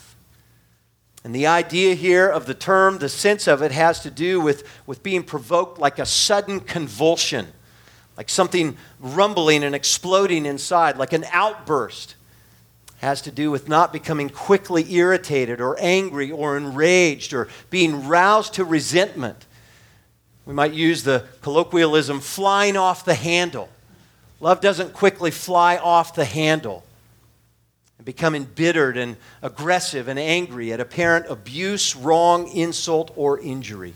And the idea here of the term, the sense of it, has to do with being provoked like a sudden convulsion, like something rumbling and exploding inside, like an outburst. It has to do with not becoming quickly irritated or angry or enraged or being roused to resentment. We might use the colloquialism, flying off the handle. Love doesn't quickly fly off the handle and become embittered and aggressive and angry at apparent abuse, wrong, insult, or injury.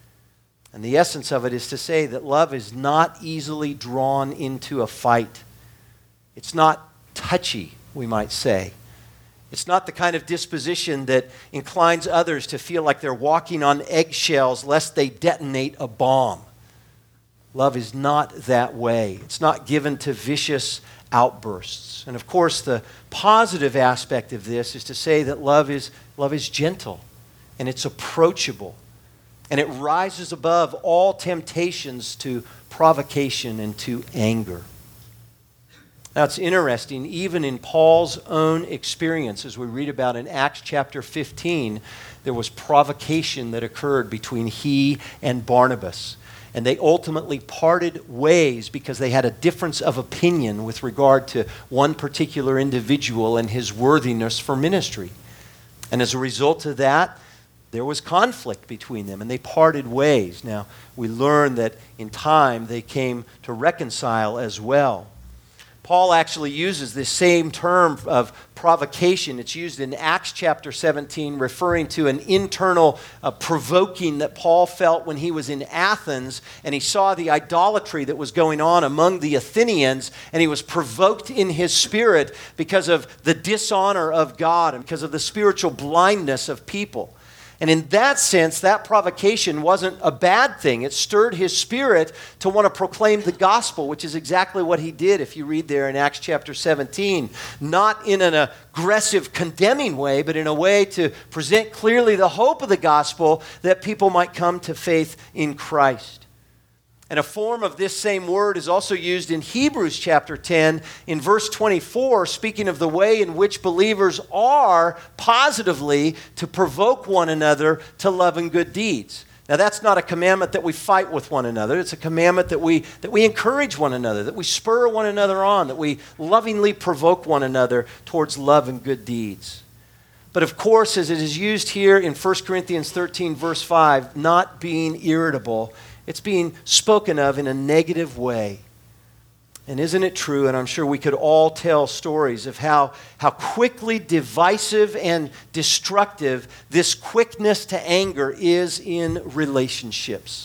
And the essence of it is to say that love is not easily drawn into a fight. It's not touchy, we might say. It's not the kind of disposition that inclines others to feel like they're walking on eggshells lest they detonate a bomb. Love is not that way. It's not given to vicious outbursts. And of course, the positive aspect of this is to say that love is gentle and it's approachable and it rises above all temptations to provocation and to anger. Now, it's interesting, even in Paul's own experience, as we read about in Acts chapter 15, there was provocation that occurred between he and Barnabas. And they ultimately parted ways because they had a difference of opinion with regard to one particular individual and his worthiness for ministry. And as a result of that, there was conflict between them, and they parted ways. Now, we learn that in time they came to reconcile as well. Paul actually uses this same term of provocation. It's used in Acts chapter 17, referring to an internal provoking that Paul felt when he was in Athens, and he saw the idolatry that was going on among the Athenians, and he was provoked in his spirit because of the dishonor of God and because of the spiritual blindness of people. And in that sense, that provocation wasn't a bad thing. It stirred his spirit to want to proclaim the gospel, which is exactly what he did if you read there in Acts chapter 17. Not in an aggressive, condemning way, but in a way to present clearly the hope of the gospel that people might come to faith in Christ. And a form of this same word is also used in Hebrews chapter 10 in verse 24, speaking of the way in which believers are positively to provoke one another to love and good deeds. Now, that's not a commandment that we fight with one another. It's a commandment that we encourage one another, that we spur one another on, that we lovingly provoke one another towards love and good deeds. But of course, as it is used here in 1 Corinthians 13, verse 5, not being irritable, it's being spoken of in a negative way. And isn't it true, and I'm sure we could all tell stories of how quickly divisive and destructive this quickness to anger is in relationships.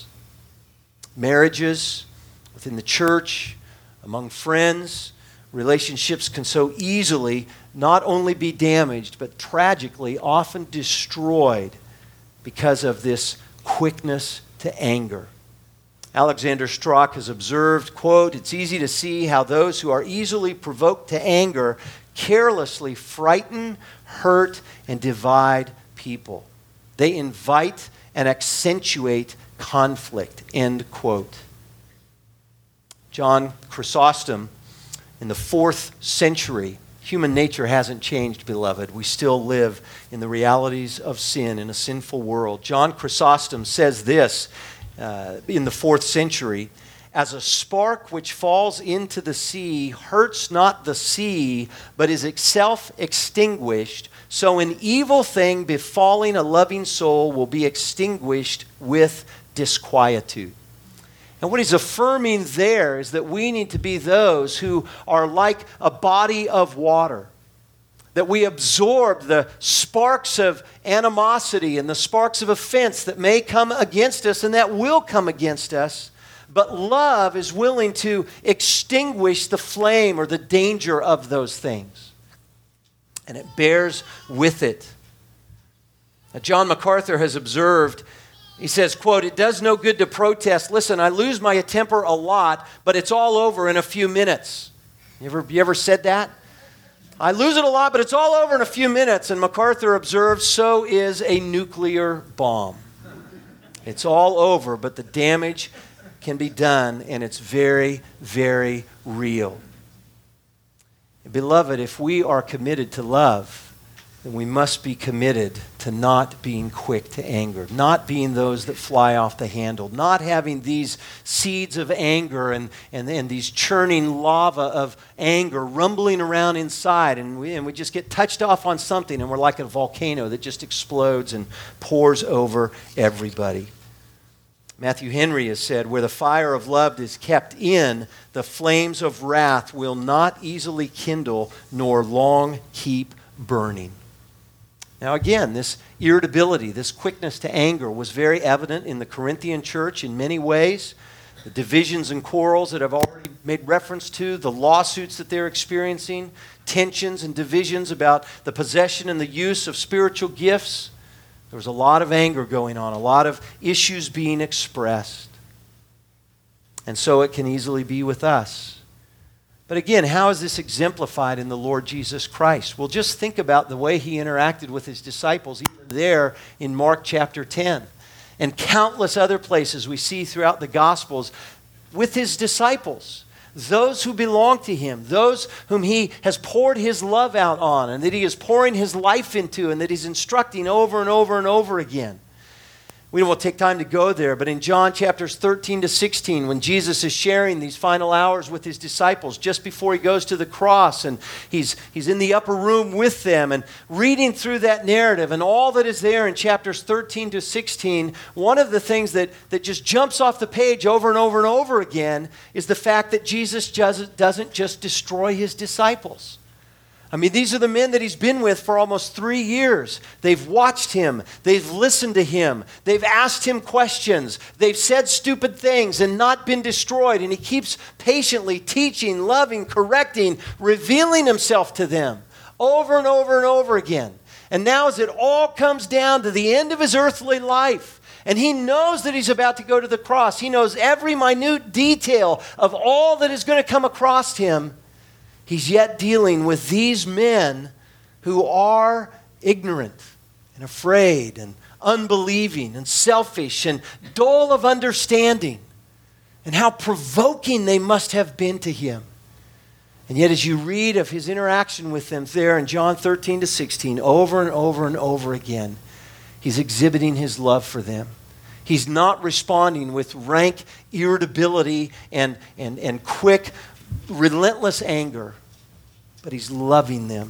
Marriages, within the church, among friends, relationships can so easily not only be damaged, but tragically often destroyed because of this quickness to anger. Alexander Strauch has observed, quote, "It's easy to see how those who are easily provoked to anger carelessly frighten, hurt, and divide people. They invite and accentuate conflict," end quote. John Chrysostom, in the 4th century, human nature hasn't changed, beloved. We still live in the realities of sin in a sinful world. John Chrysostom says this, in the 4th century, "As a spark which falls into the sea hurts not the sea, but is itself extinguished, so an evil thing befalling a loving soul will be extinguished with disquietude." And what he's affirming there is that we need to be those who are like a body of water, that we absorb the sparks of animosity and the sparks of offense that may come against us and that will come against us. But love is willing to extinguish the flame or the danger of those things. And it bears with it. Now, John MacArthur has observed, he says, quote, "It does no good to protest. Listen, I lose my temper a lot, but it's all over in a few minutes." You ever said that? I lose it a lot, but it's all over in a few minutes. And MacArthur observes, so is a nuclear bomb. It's all over, but the damage can be done, and it's very, very real. Beloved, if we are committed to love, then we must be committed to not being quick to anger, not being those that fly off the handle, not having these seeds of anger and these churning lava of anger rumbling around inside, and we just get touched off on something, and we're like a volcano that just explodes and pours over everybody. Matthew Henry has said, where the fire of love is kept in, the flames of wrath will not easily kindle nor long keep burning. Now again, this irritability, this quickness to anger was very evident in the Corinthian church in many ways. The divisions and quarrels that I've already made reference to, the lawsuits that they're experiencing, tensions and divisions about the possession and the use of spiritual gifts. There was a lot of anger going on, a lot of issues being expressed. And so it can easily be with us. But again, how is this exemplified in the Lord Jesus Christ? Well, just think about the way he interacted with his disciples, even there in Mark chapter 10. And countless other places we see throughout the Gospels with his disciples. Those who belong to him, those whom he has poured his love out on, and that he is pouring his life into, and that he's instructing over and over and over again. We won't take time to go there, but in John chapters 13 to 16, when Jesus is sharing these final hours with his disciples, just before he goes to the cross, and he's in the upper room with them, and reading through that narrative, and all that is there in chapters 13 to 16, one of the things that just jumps off the page over and over and over again is the fact that Jesus doesn't just destroy his disciples. I mean, these are the men that he's been with for almost 3 years. They've watched him. They've listened to him. They've asked him questions. They've said stupid things and not been destroyed. And he keeps patiently teaching, loving, correcting, revealing himself to them over and over and over again. And now as it all comes down to the end of his earthly life, and he knows that he's about to go to the cross, he knows every minute detail of all that is going to come across him, he's yet dealing with these men who are ignorant and afraid and unbelieving and selfish and dull of understanding, and how provoking they must have been to him. And yet as you read of his interaction with them there in John 13 to 16, over and over and over again, he's exhibiting his love for them. He's not responding with rank irritability and quick relentless anger, but he's loving them.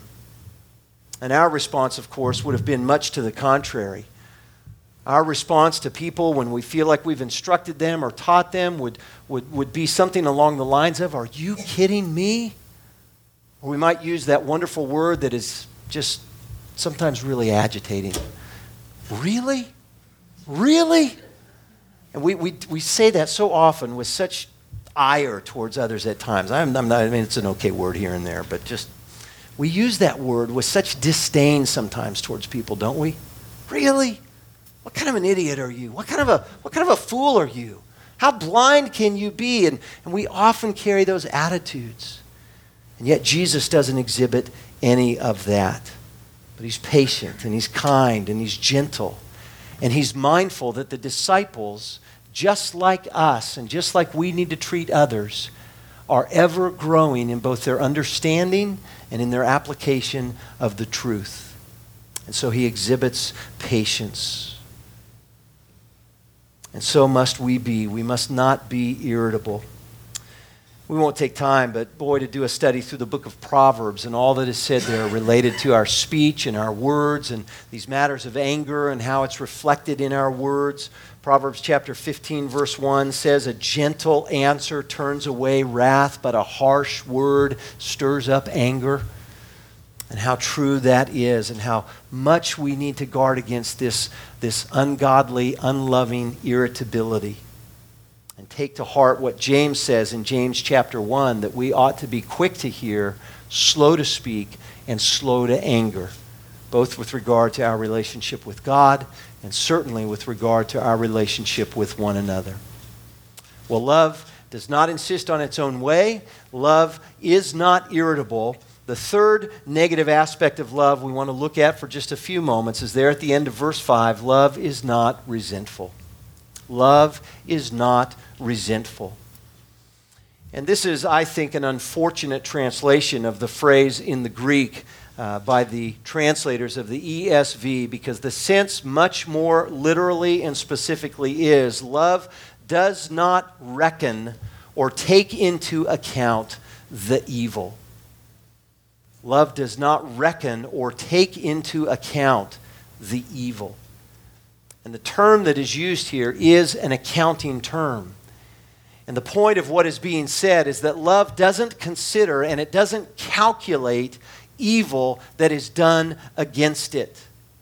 And our response, of course, would have been much to the contrary. Our response to people when we feel like we've instructed them or taught them would be something along the lines of, "Are you kidding me?" Or we might use that wonderful word that is just sometimes really agitating. "Really? Really?" And we say that so often with such ire towards others at times. I mean, it's an okay word here and there, but just, we use that word with such disdain sometimes towards people, don't we? "Really? What kind of an idiot are you? What kind of a fool are you? How blind can you be?" And we often carry those attitudes. And yet Jesus doesn't exhibit any of that. But he's patient, and he's kind, and he's gentle. And he's mindful that the disciples, just like us and just like we need to treat others, are ever growing in both their understanding and in their application of the truth. And so he exhibits patience. And so must we be. We must not be irritable. We won't take time, but boy, to do a study through the book of Proverbs and all that is said there related to our speech and our words and these matters of anger and how it's reflected in our words. Proverbs chapter 15, verse 1 says, "A gentle answer turns away wrath, but a harsh word stirs up anger." And how true that is, and how much we need to guard against this ungodly, unloving irritability. And take to heart what James says in James chapter 1, that we ought to be quick to hear, slow to speak, and slow to anger, both with regard to our relationship with God and certainly with regard to our relationship with one another. Well, love does not insist on its own way. Love is not irritable. The third negative aspect of love we want to look at for just a few moments is there at the end of verse 5. Love is not resentful. Love is not resentful. And this is, I think, an unfortunate translation of the phrase in the Greek by the translators of the ESV, because the sense much more literally and specifically is, love does not reckon or take into account the evil. Love does not reckon or take into account the evil. And the term that is used here is an accounting term. And the point of what is being said is that love doesn't consider and it doesn't calculate evil that is done against it.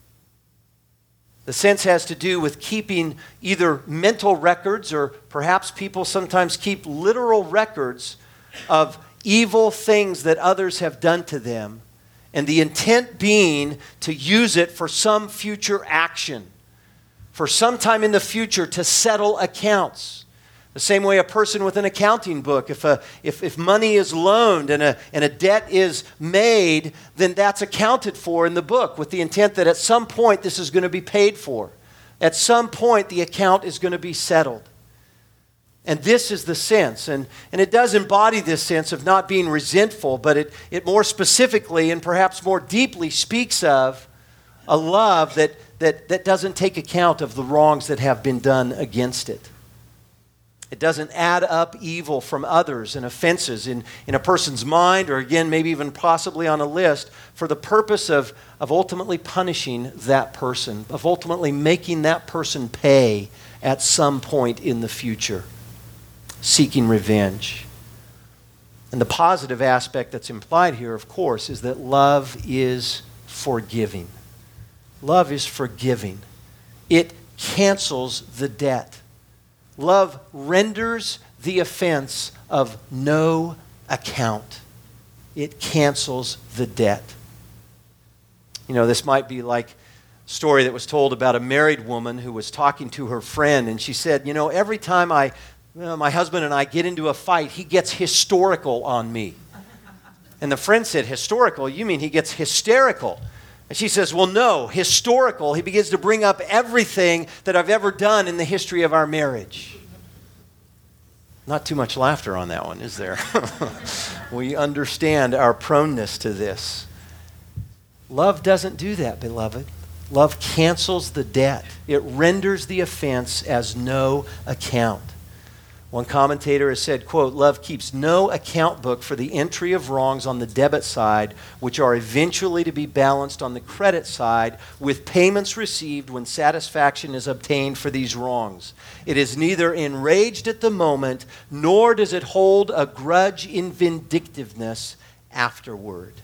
The sense has to do with keeping either mental records, or perhaps people sometimes keep literal records of evil things that others have done to them, and the intent being to use it for some future action, for some time in the future to settle accounts. The same way a person with an accounting book, if money is loaned and a debt is made, then that's accounted for in the book with the intent that at some point this is going to be paid for. At some point the account is going to be settled. And this is the sense. And it does embody this sense of not being resentful, but it more specifically and perhaps more deeply speaks of a love that doesn't take account of the wrongs that have been done against it. It doesn't add up evil from others and offenses in a person's mind, or again, maybe even possibly on a list, for the purpose of ultimately punishing that person, of ultimately making that person pay at some point in the future, seeking revenge. And the positive aspect that's implied here, of course, is that love is forgiving. Love is forgiving. It cancels the debt. Love renders the offense of no account. It cancels the debt. You know, this might be like a story that was told about a married woman who was talking to her friend, and she said, every time my husband and I get into a fight, he gets historical on me. And the friend said, historical? You mean he gets hysterical? And she says, well, no, historical. He begins to bring up everything that I've ever done in the history of our marriage. Not too much laughter on that one, is there? We understand our proneness to this. Love doesn't do that, beloved. Love cancels the debt. It renders the offense as no account. One commentator has said, quote, love keeps no account book for the entry of wrongs on the debit side, which are eventually to be balanced on the credit side with payments received when satisfaction is obtained for these wrongs. It is neither enraged at the moment, nor does it hold a grudge in vindictiveness afterward.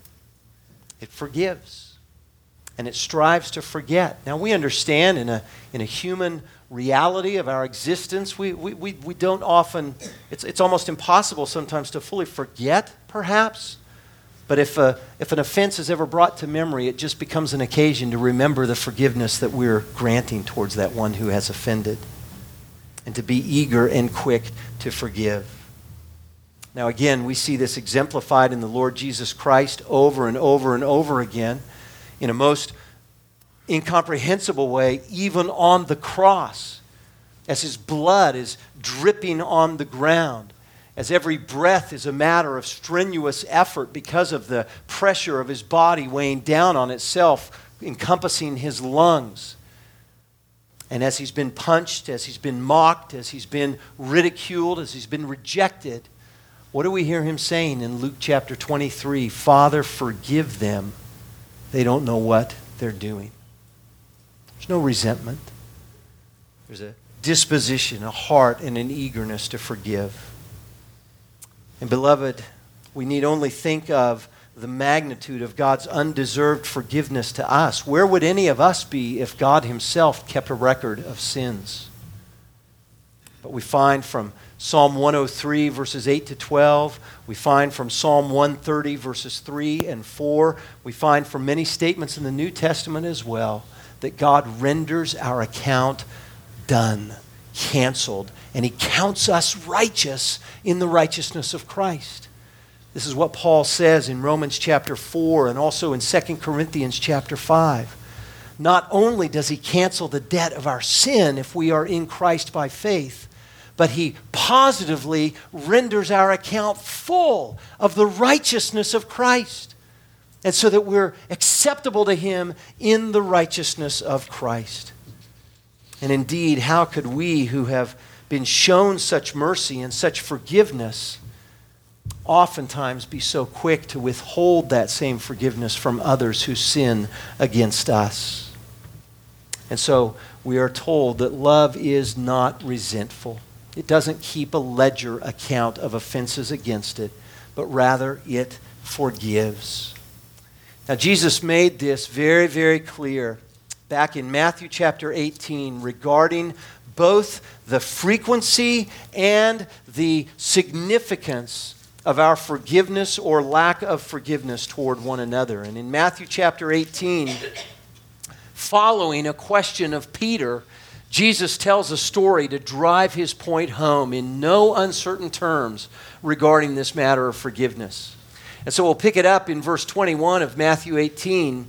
It forgives, and it strives to forget. Now we understand in a human reality of our existence, we don't often, it's almost impossible sometimes to fully forget, perhaps. But if an offense is ever brought to memory, it just becomes an occasion to remember the forgiveness that we're granting towards that one who has offended, and to be eager and quick to forgive. Now again, we see this exemplified in the Lord Jesus Christ over and over and over again in a most incomprehensible way, even on the cross, as his blood is dripping on the ground, as every breath is a matter of strenuous effort because of the pressure of his body weighing down on itself, encompassing his lungs. And as he's been punched, as he's been mocked, as he's been ridiculed, as he's been rejected, what do we hear him saying in Luke chapter 23? Father, forgive them. They don't know what they're doing. There's no resentment. There's a disposition, a heart, and an eagerness to forgive. And beloved, we need only think of the magnitude of God's undeserved forgiveness to us. Where would any of us be if God himself kept a record of sins? But we find from Psalm 103, verses 8 to 12. We find from Psalm 130, verses 3 and 4. We find from many statements in the New Testament as well that God renders our account done, canceled, and he counts us righteous in the righteousness of Christ. This is what Paul says in Romans chapter 4 and also in 2 Corinthians chapter 5. Not only does he cancel the debt of our sin if we are in Christ by faith, but he positively renders our account full of the righteousness of Christ. And so that we're acceptable to him in the righteousness of Christ. And indeed, how could we who have been shown such mercy and such forgiveness oftentimes be so quick to withhold that same forgiveness from others who sin against us? And so we are told that love is not resentful. It doesn't keep a ledger account of offenses against it, but rather it forgives. Now, Jesus made this very, very clear back in Matthew chapter 18 regarding both the frequency and the significance of our forgiveness or lack of forgiveness toward one another. And in Matthew chapter 18, following a question of Peter, Jesus tells a story to drive his point home in no uncertain terms regarding this matter of forgiveness. And so we'll pick it up in verse 21 of Matthew 18.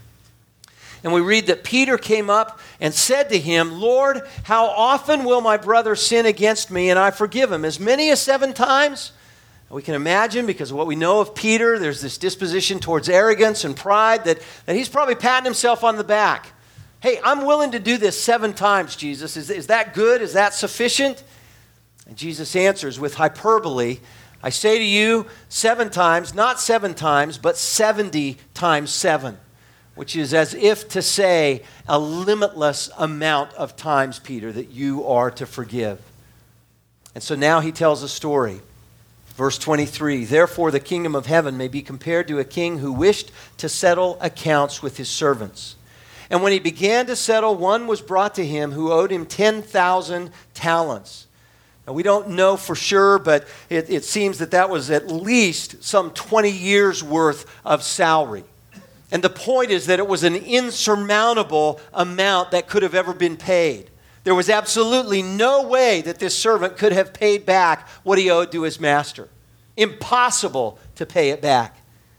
And we read that Peter came up and said to him, "Lord, how often will my brother sin against me and I forgive him? As many as 7 times?" We can imagine, because of what we know of Peter, there's this disposition towards arrogance and pride that he's probably patting himself on the back. Hey, I'm willing to do this 7 times, Jesus. Is that good? Is that sufficient? And Jesus answers with hyperbole, "I say to you 7 times, not 7 times, but 70 times 7, which is as if to say a limitless amount of times, Peter, that you are to forgive. And so now he tells a story. Verse 23, "Therefore the kingdom of heaven may be compared to a king who wished to settle accounts with his servants. And when he began to settle, one was brought to him who owed him 10,000 talents. Now, we don't know for sure, but it seems that was at least some 20 years' worth of salary. And the point is that it was an insurmountable amount that could have ever been paid. There was absolutely no way that this servant could have paid back what he owed to his master. Impossible to pay it back.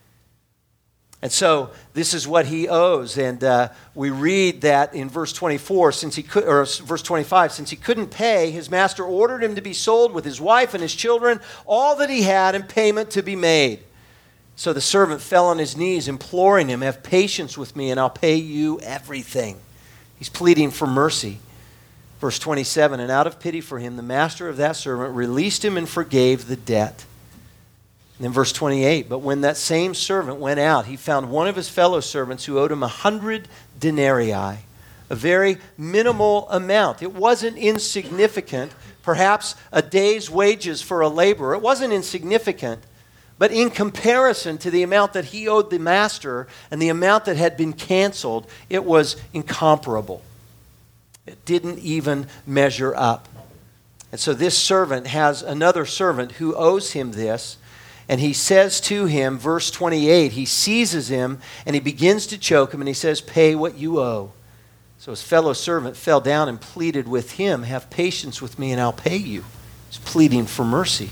And so this is what he owes. And we read that in verse 24, verse 25, since he couldn't pay, his master ordered him to be sold with his wife and his children, all that he had, and payment to be made. So the servant fell on his knees, imploring him, "Have patience with me, and I'll pay you everything." He's pleading for mercy. Verse 27, and out of pity for him, the master of that servant released him and forgave the debt. And then verse 28, but when that same servant went out, he found one of his fellow servants who owed him 100 denarii, a very minimal amount. It wasn't insignificant, perhaps a day's wages for a laborer. It wasn't insignificant, but in comparison to the amount that he owed the master and the amount that had been canceled, it was incomparable. It didn't even measure up. And so this servant has another servant who owes him this. And he says to him, verse 28, he seizes him and he begins to choke him and he says, "Pay what you owe." So his fellow servant fell down and pleaded with him, "Have patience with me and I'll pay you." He's pleading for mercy.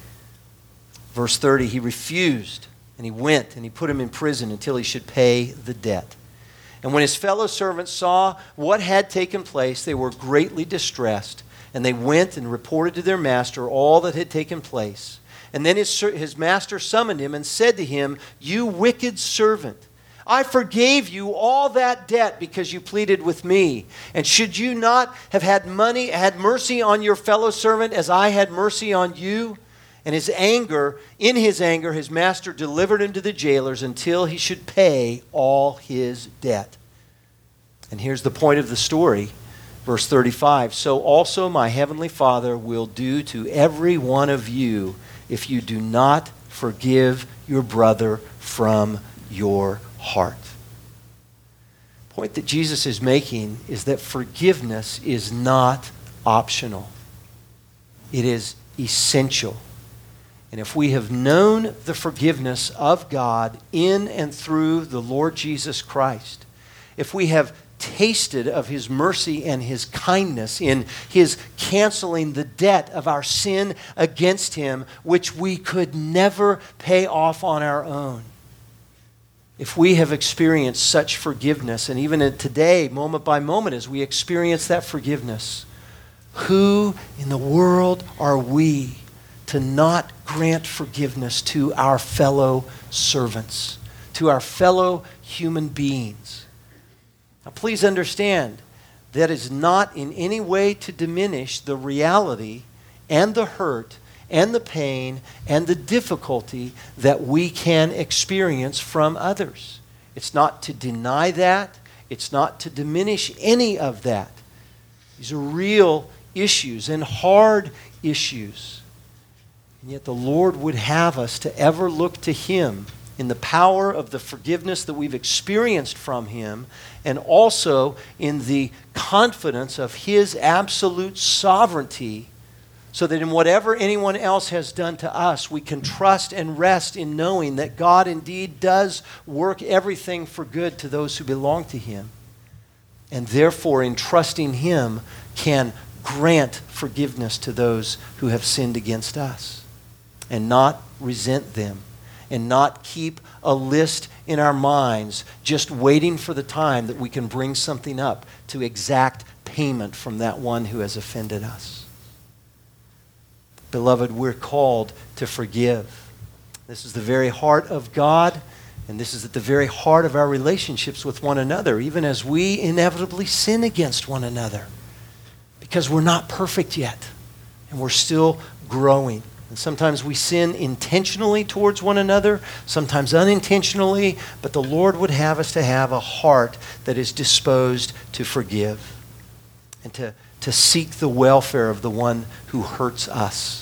Verse 30, he refused and he went and he put him in prison until he should pay the debt. And when his fellow servants saw what had taken place, they were greatly distressed, and they went and reported to their master all that had taken place. And then his master summoned him and said to him, "You wicked servant, I forgave you all that debt because you pleaded with me. And should you not have had mercy on your fellow servant as I had mercy on you?" And in his anger, his master delivered him to the jailers until he should pay all his debt. And here's the point of the story, verse 35. "So also my heavenly Father will do to every one of you if you do not forgive your brother from your heart." The point that Jesus is making is that forgiveness is not optional. It is essential. And if we have known the forgiveness of God in and through the Lord Jesus Christ, if we have tasted of his mercy and his kindness in his canceling the debt of our sin against him, which we could never pay off on our own. If we have experienced such forgiveness, and even today, moment by moment, as we experience that forgiveness, who in the world are we to not grant forgiveness to our fellow servants, to our fellow human beings? Now, please understand, that is not in any way to diminish the reality and the hurt and the pain and the difficulty that we can experience from others. It's not to deny that. It's not to diminish any of that. These are real issues and hard issues. And yet the Lord would have us to ever look to him in the power of the forgiveness that we've experienced from him, and also in the confidence of his absolute sovereignty, so that in whatever anyone else has done to us, we can trust and rest in knowing that God indeed does work everything for good to those who belong to him. And therefore, in trusting him, can grant forgiveness to those who have sinned against us, and not resent them, and not keep a list in our minds just waiting for the time that we can bring something up to exact payment from that one who has offended us. Beloved, we're called to forgive. This is the very heart of God, and this is at the very heart of our relationships with one another, even as we inevitably sin against one another, because we're not perfect yet, and we're still growing. And sometimes we sin intentionally towards one another, sometimes unintentionally, but the Lord would have us to have a heart that is disposed to forgive and to seek the welfare of the one who hurts us.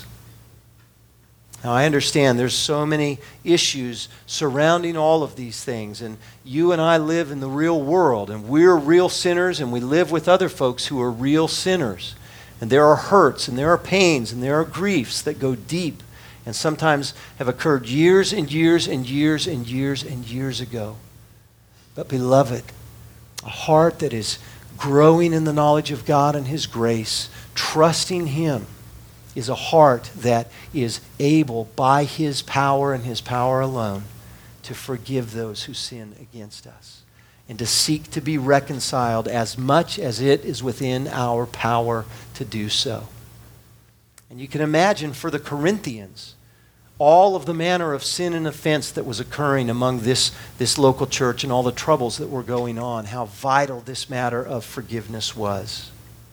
Now, I understand there's so many issues surrounding all of these things, and you and I live in the real world, and we're real sinners, and we live with other folks who are real sinners. And there are hurts, and there are pains, and there are griefs that go deep, and sometimes have occurred years and years and years and years and years ago. But beloved, a heart that is growing in the knowledge of God and his grace, trusting him, is a heart that is able, by his power and his power alone, to forgive those who sin against us, and to seek to be reconciled as much as it is within our power to do so. And you can imagine for the Corinthians all of the manner of sin and offense that was occurring among this local church, and all the troubles that were going on, how vital this matter of forgiveness was.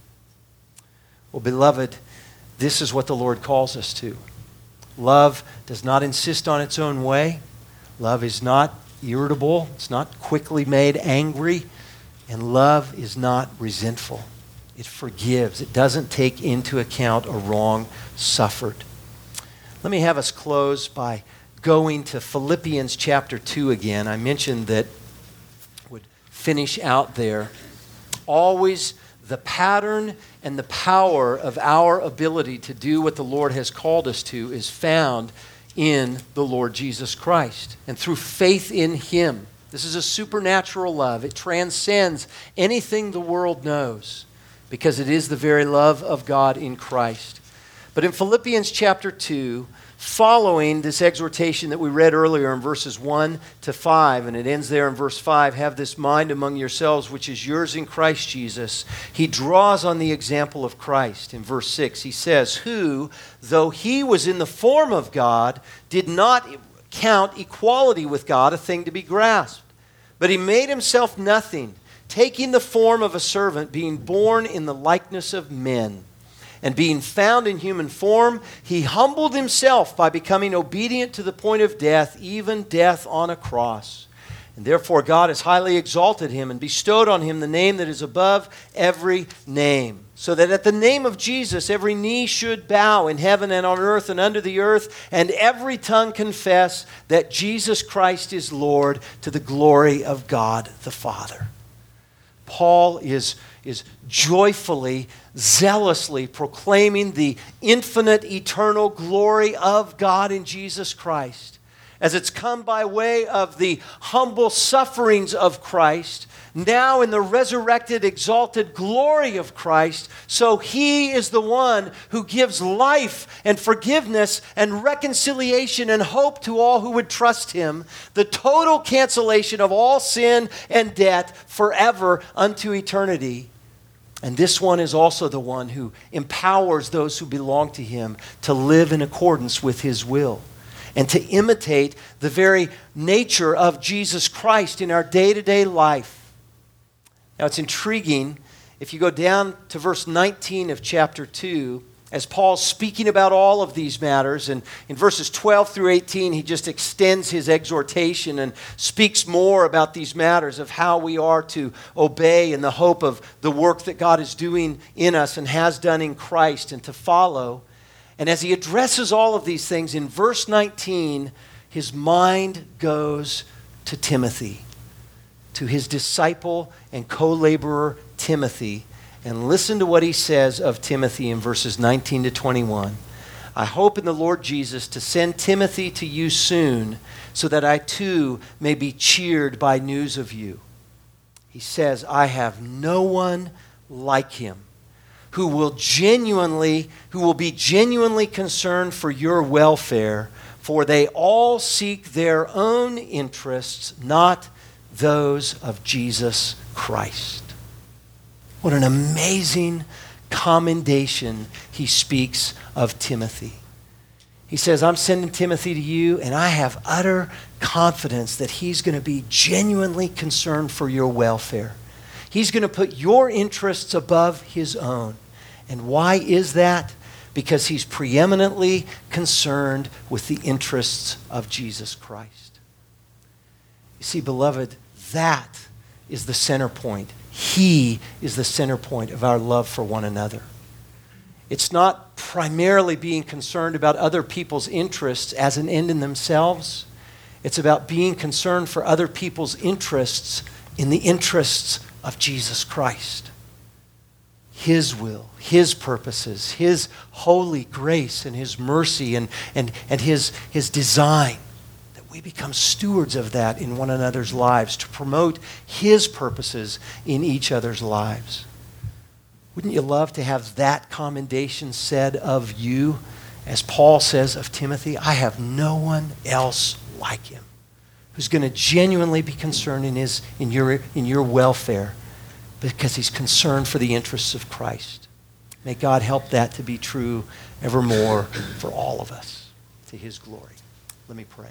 Well, beloved, this is what the Lord calls us to. Love does not insist on its own way. Love is not irritable. It's not quickly made angry. And love is not resentful. It forgives. It doesn't take into account a wrong suffered. Let me have us close by going to Philippians chapter 2 again. I mentioned that I would finish out there. Always the pattern and the power of our ability to do what the Lord has called us to is found in the Lord Jesus Christ and through faith in him. This is a supernatural love. It transcends anything the world knows because it is the very love of God in Christ. But in Philippians chapter 2, following this exhortation that we read earlier in verses 1 to 5, and it ends there in verse 5, have this mind among yourselves, which is yours in Christ Jesus. He draws on the example of Christ. In verse 6, he says, who, though he was in the form of God, did not count equality with God a thing to be grasped, but he made himself nothing, taking the form of a servant, being born in the likeness of men. And being found in human form, he humbled himself by becoming obedient to the point of death, even death on a cross. And therefore God has highly exalted him and bestowed on him the name that is above every name, so that at the name of Jesus every knee should bow in heaven and on earth and under the earth, and every tongue confess that Jesus Christ is Lord, to the glory of God the Father. Paul is joyfully, zealously proclaiming the infinite, eternal glory of God in Jesus Christ, as it's come by way of the humble sufferings of Christ, now in the resurrected, exalted glory of Christ. So he is the one who gives life and forgiveness and reconciliation and hope to all who would trust him, the total cancellation of all sin and debt forever unto eternity. And this one is also the one who empowers those who belong to him to live in accordance with his will and to imitate the very nature of Jesus Christ in our day-to-day life. Now, it's intriguing if you go down to verse 19 of chapter 2, as Paul's speaking about all of these matters, and in verses 12 through 18, he just extends his exhortation and speaks more about these matters of how we are to obey in the hope of the work that God is doing in us and has done in Christ, and to follow. And as he addresses all of these things, in verse 19, his mind goes to Timothy, to his disciple and co-laborer Timothy. And listen to what he says of Timothy in verses 19 to 21. I hope in the Lord Jesus to send Timothy to you soon, so that I too may be cheered by news of you. He says, I have no one like him who will be genuinely concerned for your welfare, for they all seek their own interests, not those of Jesus Christ. What an amazing commendation he speaks of Timothy. He says, I'm sending Timothy to you, and I have utter confidence that he's going to be genuinely concerned for your welfare. He's going to put your interests above his own. And why is that? Because he's preeminently concerned with the interests of Jesus Christ. You see, beloved, that is the center point. He is the center point of our love for one another. It's not primarily being concerned about other people's interests as an end in themselves. It's about being concerned for other people's interests in the interests of Jesus Christ. His will, his purposes, his holy grace and his mercy and his design. We become stewards of that in one another's lives to promote his purposes in each other's lives. Wouldn't you love to have that commendation said of you, as Paul says of Timothy? I have no one else like him who's going to genuinely be concerned in your welfare, because he's concerned for the interests of Christ. May God help that to be true evermore for all of us, to his glory. Let me pray.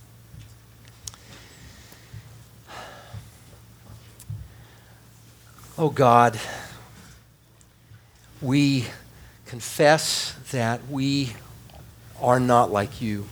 Oh God, we confess that we are not like you.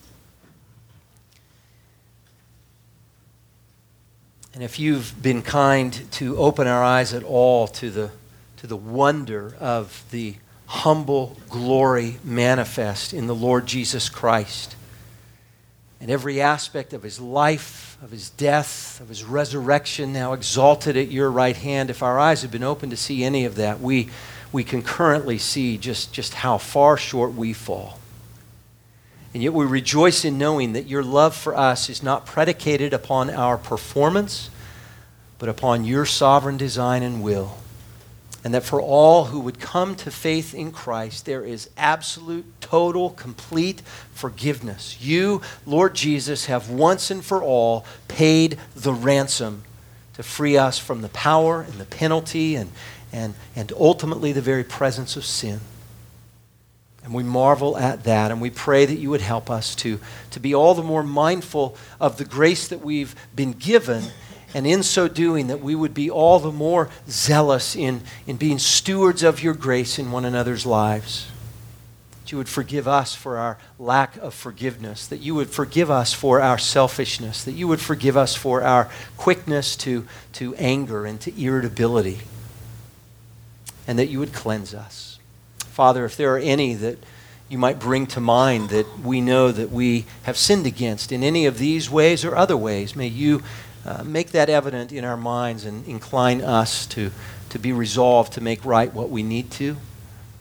And if you've been kind to open our eyes at all to the wonder of the humble glory manifest in the Lord Jesus Christ, and every aspect of his life, of his death, of his resurrection, now exalted at your right hand, if our eyes have been open to see any of that, we can currently see just how far short we fall. And yet we rejoice in knowing that your love for us is not predicated upon our performance, but upon your sovereign design and will. And that for all who would come to faith in Christ, there is absolute, total, complete forgiveness. You, Lord Jesus, have once and for all paid the ransom to free us from the power and the penalty and ultimately the very presence of sin. And we marvel at that, and we pray that you would help us to be all the more mindful of the grace that we've been given, and in so doing that we would be all the more zealous in being stewards of your grace in one another's lives. That you would forgive us for our lack of forgiveness, that you would forgive us for our selfishness, that you would forgive us for our quickness to anger and to irritability, and that you would cleanse us. Father, if there are any that you might bring to mind that we know that we have sinned against in any of these ways or other ways, may you make that evident in our minds and incline us to be resolved to make right what we need to.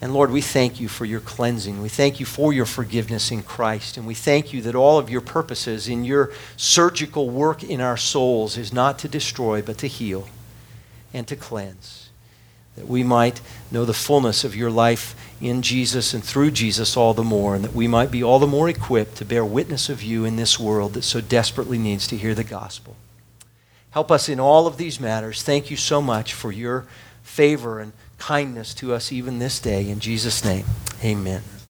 And Lord, we thank you for your cleansing. We thank you for your forgiveness in Christ. And we thank you that all of your purposes in your surgical work in our souls is not to destroy, but to heal and to cleanse. That we might know the fullness of your life in Jesus and through Jesus all the more, and that we might be all the more equipped to bear witness of you in this world that so desperately needs to hear the gospel. Help us in all of these matters. Thank you so much for your favor and kindness to us even this day. In Jesus' name, amen.